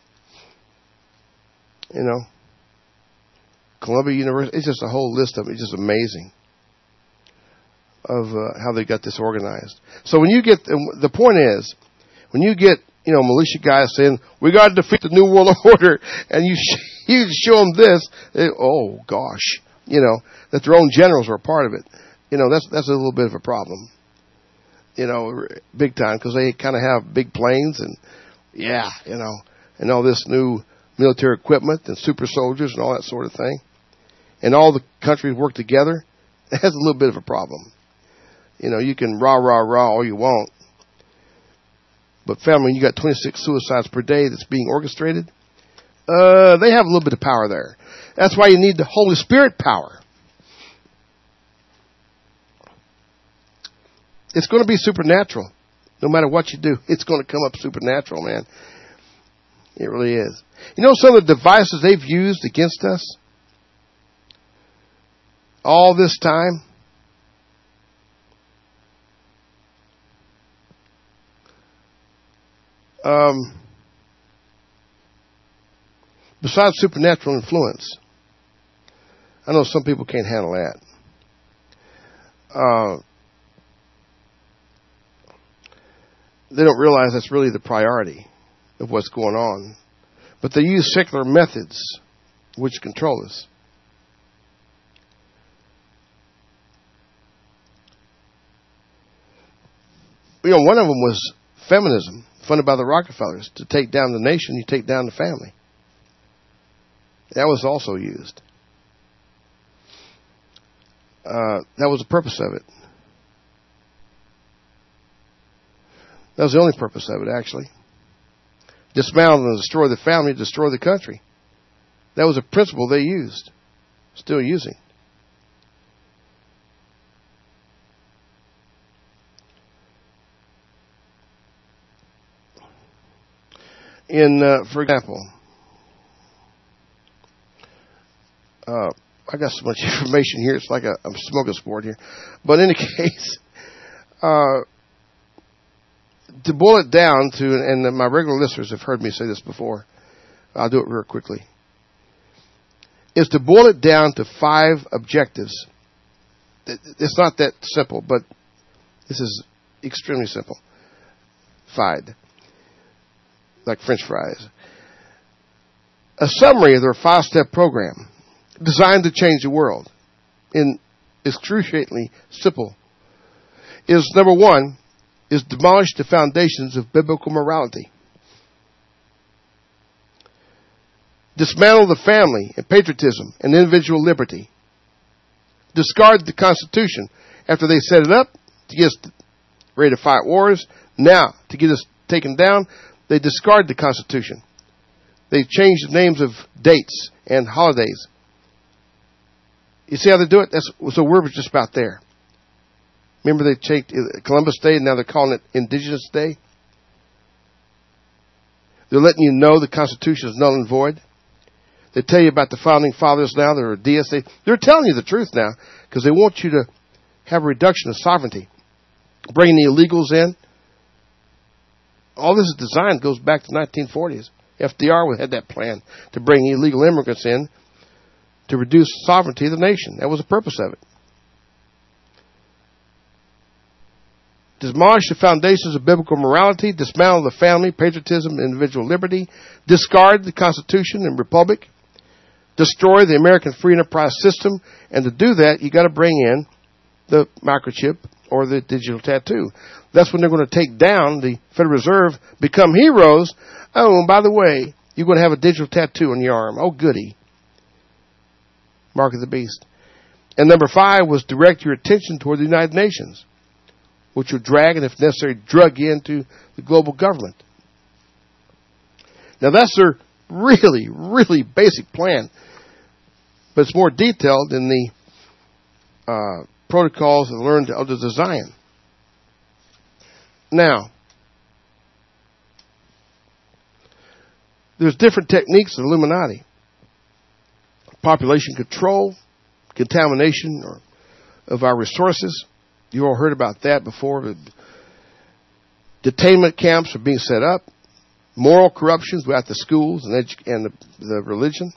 You know, Columbia University, it's just a whole list of it. It's just amazing of uh, how they got this organized. So when you get, the point is, when you get, you know, militia guys saying, we got to defeat the New World Order, and you sh- you show them this, they, oh gosh, you know, that their own generals are a part of it. You know, that's that's a little bit of a problem. You know, big time, because they kind of have big planes and, yeah, you know, and all this new military equipment and super soldiers and all that sort of thing. And all the countries work together. That's a little bit of a problem. You know, you can rah, rah, rah all you want. But family, when you got twenty-six suicides per day that's being orchestrated, uh, they have a little bit of power there. That's why you need the Holy Spirit power. It's going to be supernatural. No matter what you do, it's going to come up supernatural, man. It really is. You know some of the devices they've used against us all this time? Um, besides supernatural influence, I know some people can't handle that. Uh, they don't realize that's really the priority of what's going on. But they use secular methods which control us. You know, one of them was feminism, funded by the Rockefellers. To take down the nation, you take down the family. That was also used. Uh, that was the purpose of it. That was the only purpose of it, actually. Dismantle and destroy the family, destroy the country. That was a principle they used. Still using. In, uh, for example, Uh, I got so much information here. It's like a, a smorgasbord here. But in any case, uh, to boil it down to, and my regular listeners have heard me say this before, I'll do it real quickly, is to boil it down to five objectives. It's not that simple, but this is extremely simple. Five. Like French fries. A summary of their five-step program designed to change the world in excruciatingly simple is, number one, is demolish the foundations of biblical morality. Dismantle the family and patriotism and individual liberty. Discard the Constitution after they set it up to get us ready to fight wars. Now, to get us taken down, they discard the Constitution. They change the names of dates and holidays. You see how they do it? That's, so we're just about there. Remember they changed Columbus Day and now they're calling it Indigenous Day? They're letting you know the Constitution is null and void. They tell you about the Founding Fathers now. They're a D S A. They're telling you the truth now because they want you to have a reduction of sovereignty. Bringing the illegals in. All this is designed goes back to the nineteen forties. F D R had that plan to bring illegal immigrants in to reduce sovereignty of the nation. That was the purpose of it. Demolish the foundations of biblical morality, dismantle the family, patriotism, and individual liberty, discard the Constitution and Republic, destroy the American free enterprise system, and to do that, you got to bring in the microchip or the digital tattoo. That's when they're going to take down the Federal Reserve, become heroes. Oh, and by the way, you're going to have a digital tattoo on your arm. Oh, goody. Mark of the beast. And number five was direct your attention toward the United Nations, which will drag and, if necessary, drug you into the global government. Now, that's their really, really basic plan. But it's more detailed in the uh, protocols and learned under the Zion. Now, there's different techniques of Illuminati. Population control, contamination or, of our resources. You all heard about that before. Detainment camps are being set up. Moral corruptions throughout the schools and, edu- and the, the religion.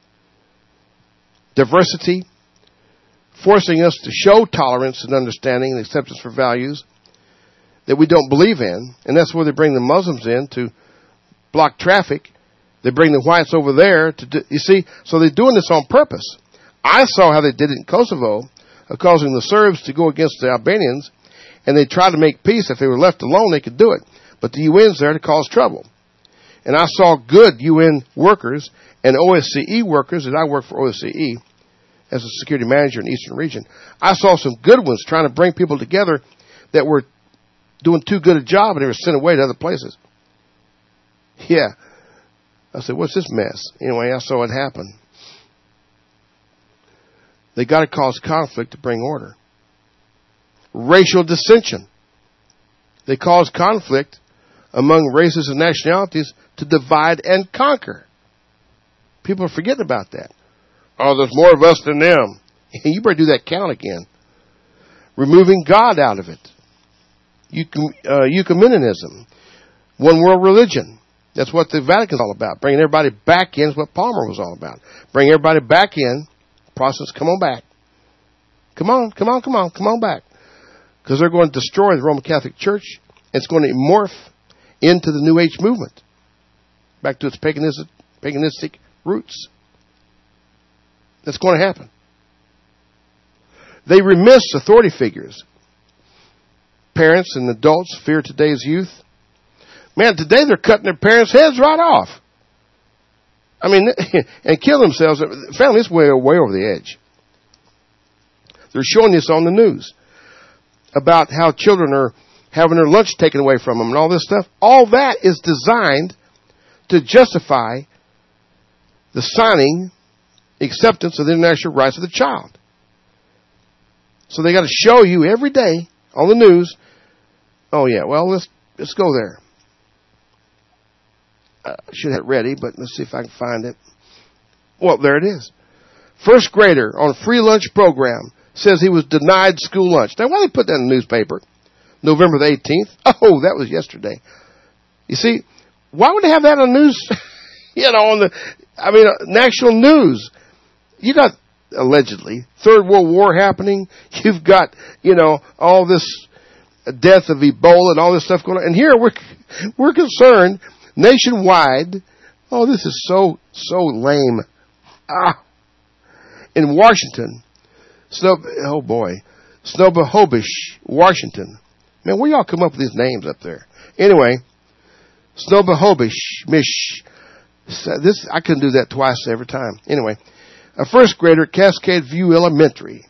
Diversity. Forcing us to show tolerance and understanding and acceptance for values that we don't believe in. And that's where they bring the Muslims in to block traffic. They bring the whites over there to do, you see, so they're doing this on purpose. I saw how they did it in Kosovo, uh, causing the Serbs to go against the Albanians, and they tried to make peace. If they were left alone, they could do it. But the U N's there to cause trouble. And I saw good U N workers and O S C E workers, and I work for O S C E as a security manager in the Eastern region. I saw some good ones trying to bring people together that were doing too good a job, and they were sent away to other places. Yeah. I said, what's this mess? Anyway, I saw it happen. They got to cause conflict to bring order. Racial dissension. They cause conflict among races and nationalities to divide and conquer. People are forgetting about that. Oh, there's more of us than them. You better do that count again. Removing God out of it. Uh, ecumenism. One world religion. That's what the Vatican's all about. Bringing everybody back in is what Palmer was all about. Bring everybody back in. Protestants, come on back. Come on, come on, come on, come on back. Because they're going to destroy the Roman Catholic Church. It's going to morph into the New Age movement. Back to its paganistic, paganistic roots. That's going to happen. They remiss authority figures. Parents and adults fear today's youth. Man, today they're cutting their parents' heads right off. I mean, and kill themselves. Family, it's way, way over the edge. They're showing this on the news about how children are having their lunch taken away from them and all this stuff. All that is designed to justify the signing, acceptance of the international rights of the child. So they got to show you every day on the news. Oh yeah, well let's let's go there. I should have it ready, but let's see if I can find it. Well, there it is. First grader on free lunch program says he was denied school lunch. Now, why they put that in the newspaper? November the eighteenth. Oh, that was yesterday. You see, why would they have that on news? you know, on the, I mean, uh, national news. You got, allegedly, Third World War happening. You've got, you know, all this death of Ebola and all this stuff going on. And here we're, we're concerned nationwide. Oh, this is so, so lame. Ah. In Washington, Snow, oh boy, Snohomish, Washington. Man, where y'all come up with these names up there? Anyway, Snohomish, Mish. This, I couldn't do that twice every time. Anyway, a first grader at Cascade View Elementary.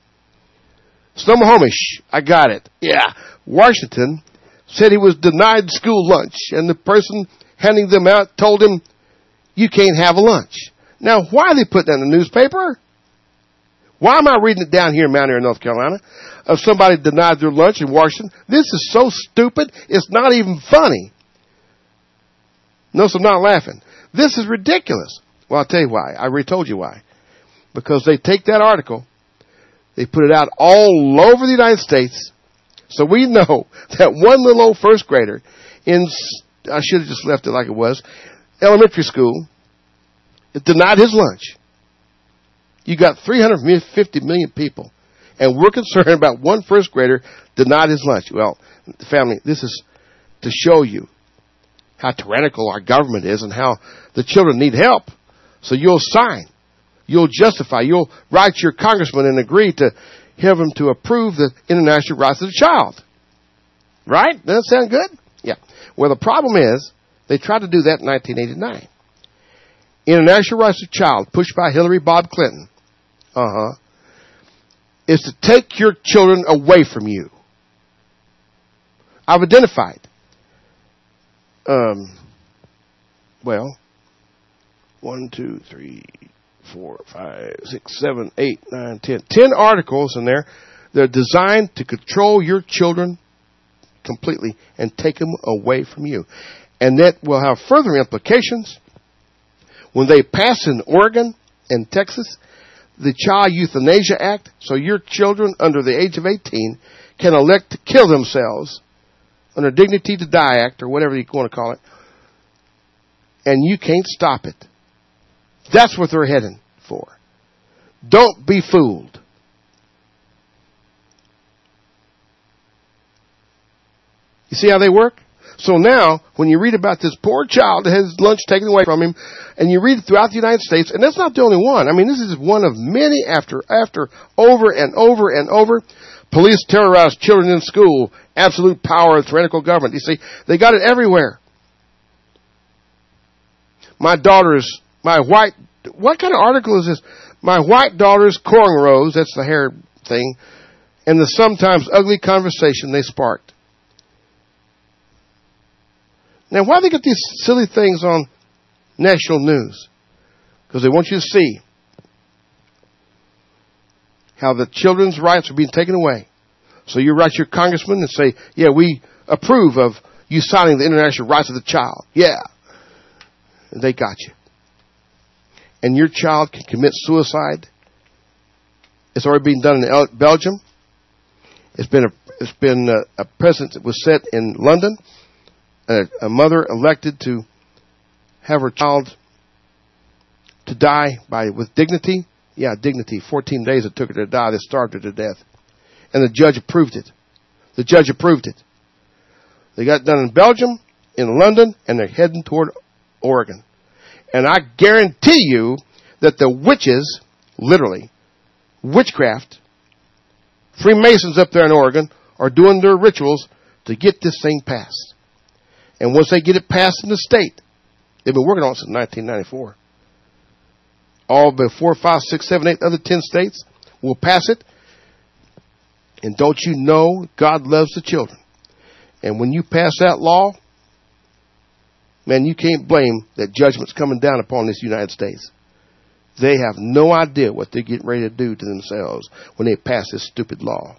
Snohomish, I got it. Yeah. Washington said he was denied school lunch, and the person handing them out told him, you can't have a lunch. Now, why are they putting that in the newspaper? Why am I reading it down here in Mount Airy, North Carolina, of somebody denied their lunch in Washington? This is so stupid, it's not even funny. Notice I'm not laughing. This is ridiculous. Well, I'll tell you why. I already told you why. Because they take that article, they put it out all over the United States, so we know that one little old first grader in, I should have just left it like it was, elementary school, denied his lunch. You got three hundred fifty million people, and we're concerned about one first grader denied his lunch. Well, family, this is to show you how tyrannical our government is and how the children need help. So you'll sign, you'll justify, you'll write your congressman and agree to have him to approve the international rights of the child. Right? Does that sound good? Yeah. Well, the problem is they tried to do that in nineteen eighty-nine. International rights of the child, pushed by Hillary Bob Clinton, uh-huh, is to take your children away from you. I've identified, um, well, one, two, three, four, five, six, seven, eight, nine, ten. Ten articles in there that are designed to control your children completely and take them away from you. And that will have further implications when they pass in Oregon and Texas the Child Euthanasia Act, so your children under the age of eighteen can elect to kill themselves under Dignity to Die Act, or whatever you want to call it, and you can't stop it. That's what they're heading for. Don't be fooled. You see how they work? So now, when you read about this poor child that has lunch taken away from him, and you read it throughout the United States, and that's not the only one. I mean, this is one of many after, after, over and over and over. Police terrorize children in school. Absolute power of tyrannical government. You see, they got it everywhere. My daughter's, my white, what kind of article is this? My white daughter's cornrows, that's the hair thing, and the sometimes ugly conversation they sparked. Now, why do they get these silly things on national news? Because they want you to see how the children's rights are being taken away. So you write your congressman and say, yeah, we approve of you signing the international rights of the child. Yeah. And they got you. And your child can commit suicide. It's already been done in Belgium. It's been a, it's been a, a precedent that was set in London. A, a mother elected to have her child to die by with dignity. Yeah, dignity. fourteen days it took her to die. They starved her to death. And the judge approved it. The judge approved it. They got it done in Belgium, in London, and they're heading toward Oregon. And I guarantee you that the witches, literally, witchcraft, Freemasons up there in Oregon are doing their rituals to get this thing passed. And once they get it passed in the state, they've been working on it since nineteen ninety-four. All but four, five, six, seven, eight other ten states will pass it. And don't you know God loves the children? And when you pass that law, man, you can't blame that judgment's coming down upon this United States. They have no idea what they're getting ready to do to themselves when they pass this stupid law.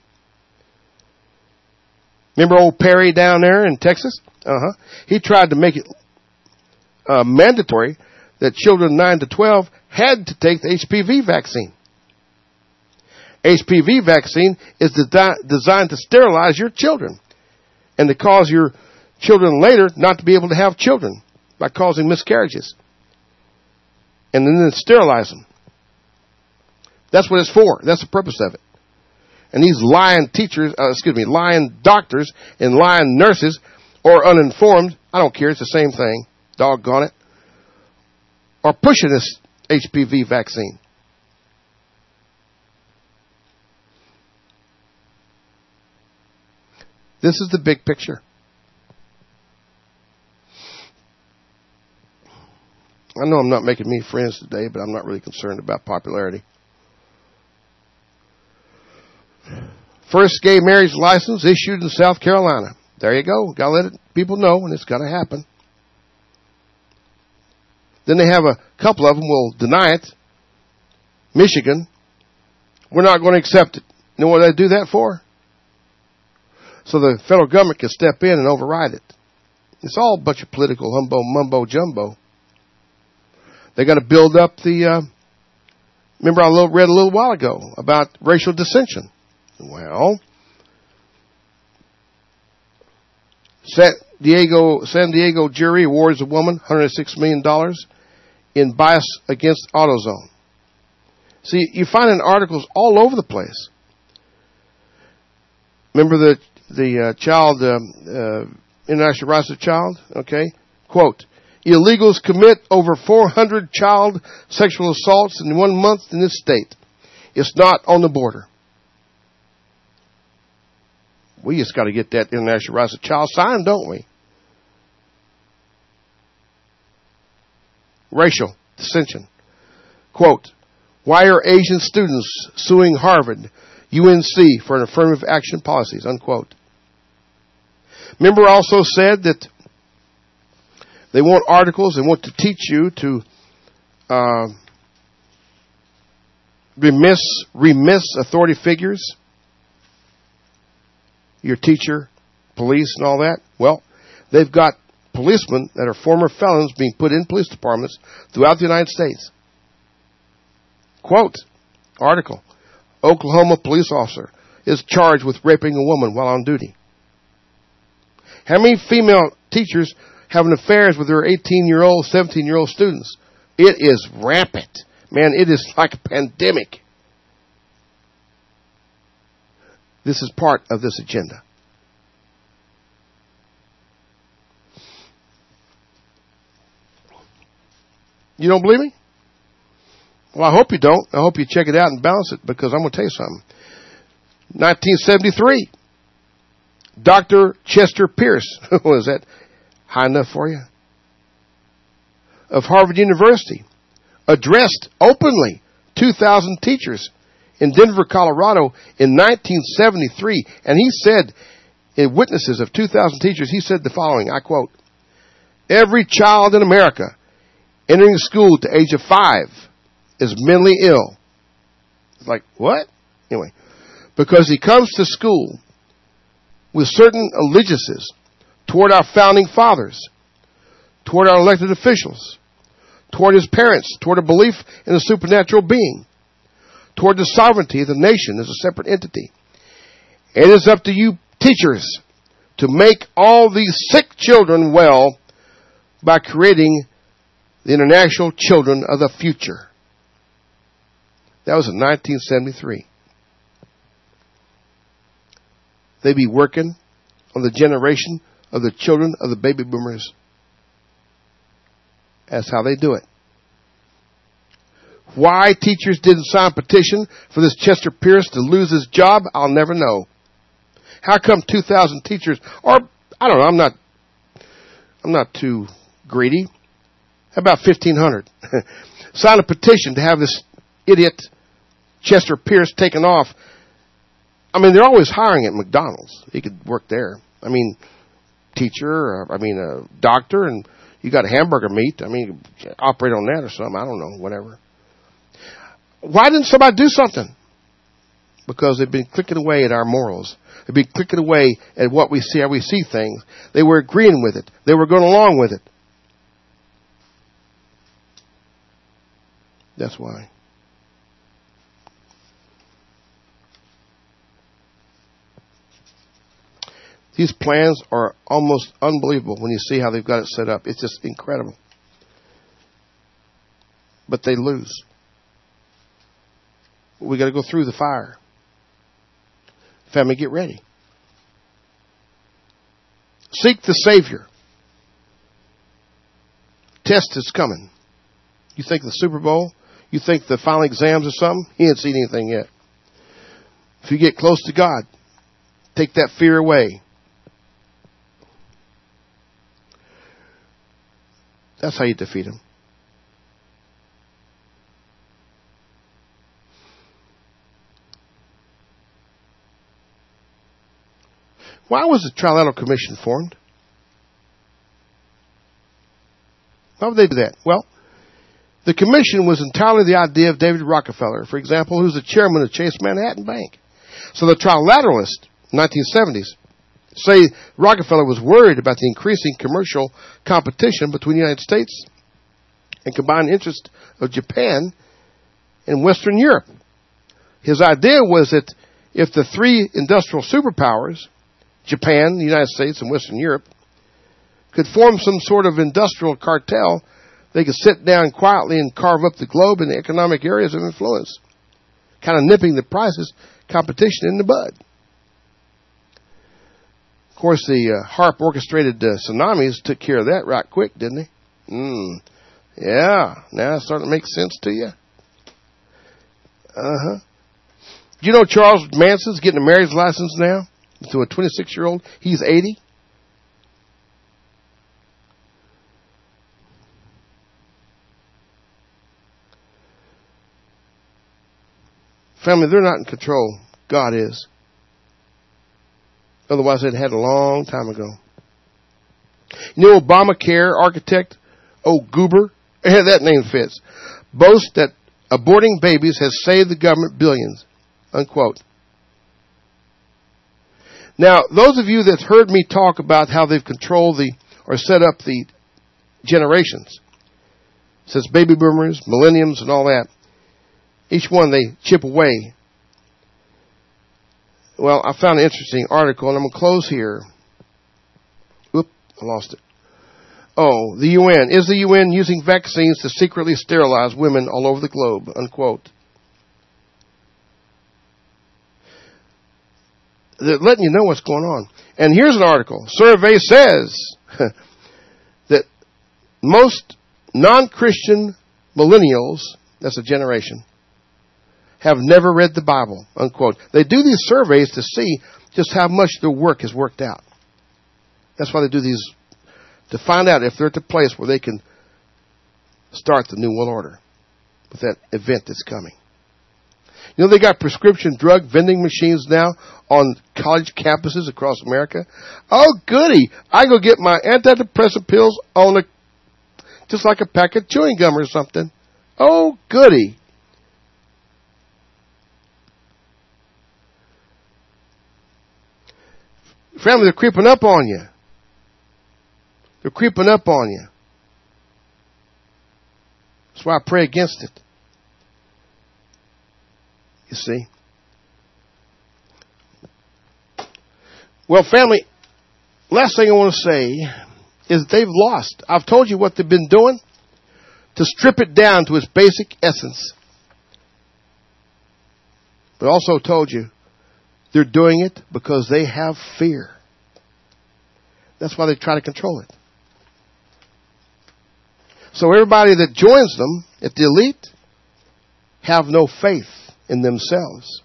Remember old Perry down there in Texas? Uh-huh. He tried to make it uh, mandatory that children nine to twelve had to take the H P V vaccine. H P V vaccine is de- designed to sterilize your children and to cause your children later not to be able to have children by causing miscarriages. And then sterilize them. That's what it's for. That's the purpose of it. And these lying teachers, uh, excuse me, lying doctors and lying nurses or uninformed, I don't care, it's the same thing, doggone it, are pushing this H P V vaccine. This is the big picture. I know I'm not making many friends today, but I'm not really concerned about popularity. First gay marriage license issued in South Carolina. There you go. Got to let it, people know, and it's got to happen. Then they have a couple of them will deny it. Michigan, we're not going to accept it. You know what they do that for? So the federal government can step in and override it. It's all a bunch of political humbo, mumbo, jumbo. They got to build up the, uh, remember I read a little while ago about racial dissension. Well, San Diego, San Diego jury awards a woman one hundred six million dollars in bias against AutoZone. See, you find in articles all over the place. Remember the the uh, child, um, uh, international rights of child? Okay. Quote, illegals commit over four hundred child sexual assaults in one month in this state. It's not on the border. We just got to get that international rights of child signed, don't we? Racial dissension. Quote, why are Asian students suing Harvard, U N C for an affirmative action policies? Unquote. Remember I also said that they want articles and want to teach you to uh, remiss, remiss authority figures, your teacher, police, and all that. Well, they've got policemen that are former felons being put in police departments throughout the United States. Quote, article, Oklahoma police officer is charged with raping a woman while on duty. How many female teachers having affairs with their eighteen-year-old, seventeen-year-old students? It is rampant. Man, it is like a pandemic. This is part of this agenda. You don't believe me? Well, I hope you don't. I hope you check it out and balance it, because I'm going to tell you something. nineteen seventy-three, Doctor Chester Pierce, was that high enough for you? Of Harvard University, addressed openly two thousand teachers in Denver, Colorado in nineteen seventy-three. And he said, in witnesses of two thousand teachers, he said the following, I quote, every child in America entering school at the age of five is mentally ill. It's like, what? Anyway, because he comes to school with certain allegiances toward our founding fathers, toward our elected officials, toward his parents, toward a belief in a supernatural being, toward the sovereignty of the nation as a separate entity. It is up to you teachers to make all these sick children well by creating the international children of the future. That was in nineteen seventy-three. They be working on the generation of the children of the baby boomers. That's how they do it. Why teachers didn't sign a petition for this Chester Pierce to lose his job, I'll never know. How come two thousand teachers, or I don't know, I'm not, I'm not too greedy. How about fifteen hundred? Sign a petition to have this idiot Chester Pierce taken off. I mean, they're always hiring at McDonald's. He could work there. I mean, teacher, or, I mean, a doctor, and you got hamburger meat. I mean, operate on that or something. I don't know, whatever. Why didn't somebody do something? Because they've been clicking away at our morals. They've been clicking away at what we see, how we see things. They were agreeing with it. They were going along with it. That's why. These plans are almost unbelievable when you see how they've got it set up. It's just incredible. But they lose. We got to go through the fire. Family, get ready. Seek the Savior. Test is coming. You think the Super Bowl? You think the final exams or something? He ain't seen anything yet. If you get close to God, take that fear away. That's how you defeat him. Why was the Trilateral Commission formed? Why would they do that? Well, the commission was entirely the idea of David Rockefeller, for example, who's the chairman of Chase Manhattan Bank. So the Trilateralists, nineteen seventies, say Rockefeller was worried about the increasing commercial competition between the United States and combined interest of Japan and Western Europe. His idea was that if the three industrial superpowers, Japan, the United States, and Western Europe, could form some sort of industrial cartel, they could sit down quietly and carve up the globe in the economic areas of influence, kind of nipping the prices, competition in the bud. Of course, the uh, HARP orchestrated uh, tsunamis took care of that right quick, didn't they? Mm. Yeah, now it's starting to make sense to you. Uh-huh. Do you know Charles Manson's getting a marriage license now to a twenty-six-year-old? He's eighty. Family, they're not in control. God is. Otherwise, they'd had a long time ago. You know, Obamacare architect, oh, Goober, yeah, that name fits, boasts that aborting babies has saved the government billions, unquote. Now, those of you that heard me talk about how they've controlled the, or set up the generations, since baby boomers, millenniums, and all that, each one they chip away. Well, I found an interesting article, and I'm going to close here. Oop, I lost it. Oh, the U N. Is the U N using vaccines to secretly sterilize women all over the globe? Unquote. They're letting you know what's going on. And here's an article. Survey says that most non-Christian millennials, that's a generation, have never read the Bible, unquote. They do these surveys to see just how much their work has worked out. That's why they do these, to find out if they're at the place where they can start the New World Order with that event that's coming. You know, they got prescription drug vending machines now on college campuses across America. Oh, goody. I go get my antidepressant pills on a, just like a pack of chewing gum or something. Oh, goody. Family, they're creeping up on you. They're creeping up on you. That's why I pray against it. You see? Well, family, last thing I want to say is they've lost. I've told you what they've been doing to strip it down to its basic essence. But also told you they're doing it because they have fear. That's why they try to control it. So everybody that joins them at the elite have no faith in themselves.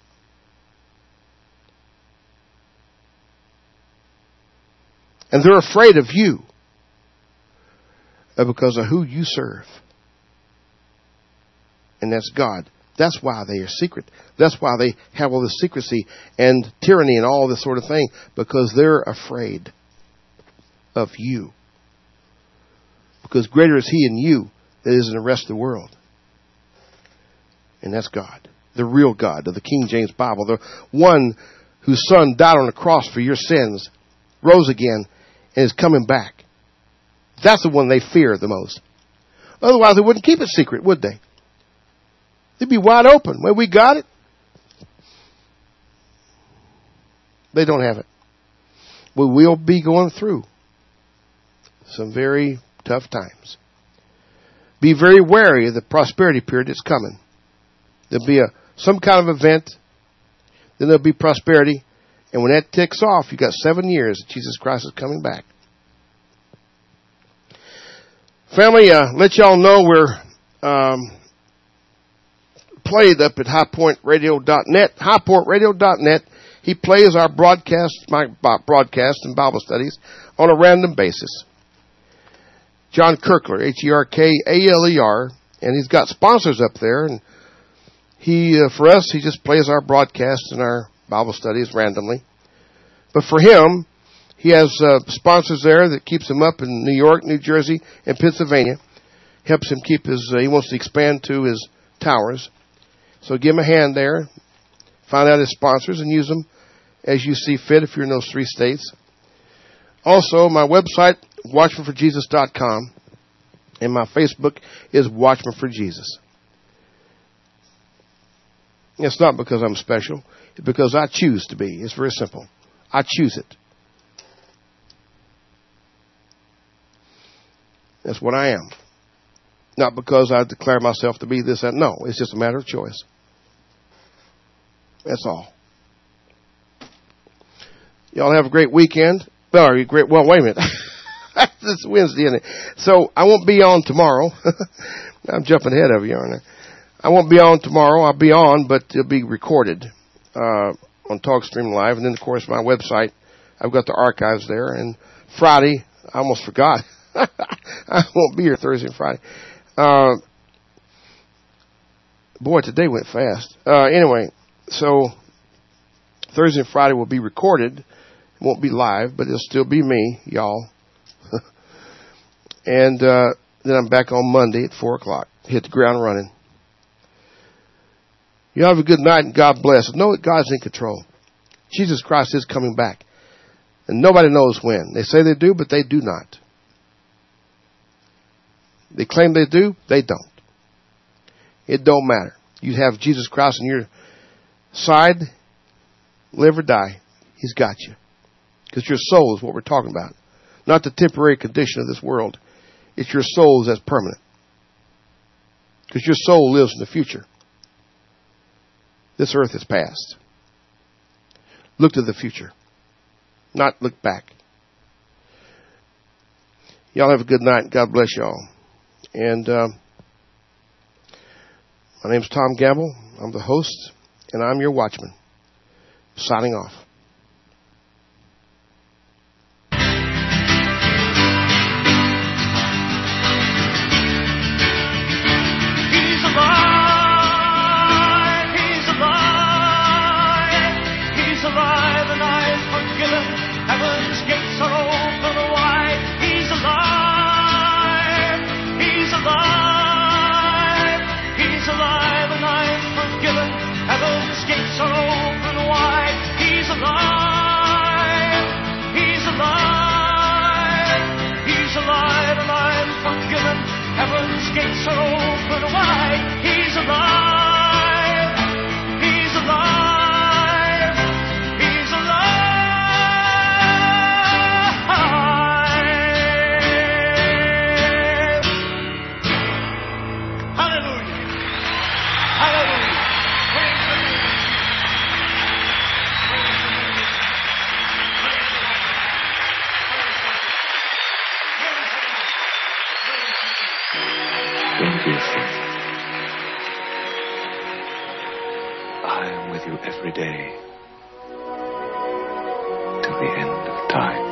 And they're afraid of you because of who you serve. And that's God. That's why they are secret. That's why they have all this secrecy and tyranny and all this sort of thing. Because they're afraid of you. Because greater is He in you than is in the rest of the world. And that's God. The real God of the King James Bible. The one whose Son died on the cross for your sins. Rose again and is coming back. That's the one they fear the most. Otherwise they wouldn't keep it secret, would they? They'd be wide open. Well, we got it. They don't have it. we will be going through some very tough times. Be very wary of the prosperity period that's coming. There'll be a some kind of event, then there'll be prosperity, and when that ticks off, you got seven years that Jesus Christ is coming back. Family, uh, let y'all know we're um, played up at high point radio dot net. high point radio dot net. He plays our broadcast, my broadcast and Bible studies on a random basis. John Kirkler, H E R K A L E R, and he's got sponsors up there. And he, uh, for us, he just plays our broadcasts and our Bible studies randomly. But for him, he has uh, sponsors there that keeps him up in New York, New Jersey, and Pennsylvania. Helps him keep his, uh, he wants to expand to his towers. So give him a hand there. Find out his sponsors and use them as you see fit if you're in those three states. Also, my website, watchman for jesus dot com, and my Facebook is Watchman for Jesus. It's not because I'm special. It's because I choose to be. It's very simple. I choose it. That's what I am. Not because I declare myself to be this and no. It's just a matter of choice. That's all. Y'all have a great weekend. Well, great. Well, wait a minute. It's Wednesday, isn't it? So I won't be on tomorrow. I'm jumping ahead of you, aren't I? I won't be on tomorrow. I'll be on, but it'll be recorded uh, on TalkStream Live. And then, of course, my website. I've got the archives there. And Friday, I almost forgot. I won't be here Thursday and Friday. Uh, boy, today went fast. Uh, anyway, so Thursday and Friday will be recorded. It won't be live, but it'll still be me, y'all. And uh, then I'm back on Monday at four o'clock. Hit the ground running. You have a good night and God bless. Know that God's in control. Jesus Christ is coming back. And nobody knows when. They say they do, but they do not. They claim they do, they don't. It don't matter. You have Jesus Christ on your side, live or die. He's got you. Because your soul is what we're talking about. Not the temporary condition of this world. It's your soul that's permanent. Because your soul lives in the future. This earth is past. Look to the future. Not look back. Y'all have a good night. God bless y'all. And uh, my name's Tom Gamble. I'm the host, and I'm your watchman. Signing off. Gates are open wide. He's alive. He's alive. He's alive. Hallelujah. Hallelujah. Praise the Lord. Don't be afraid. I am with you every day till the end of time.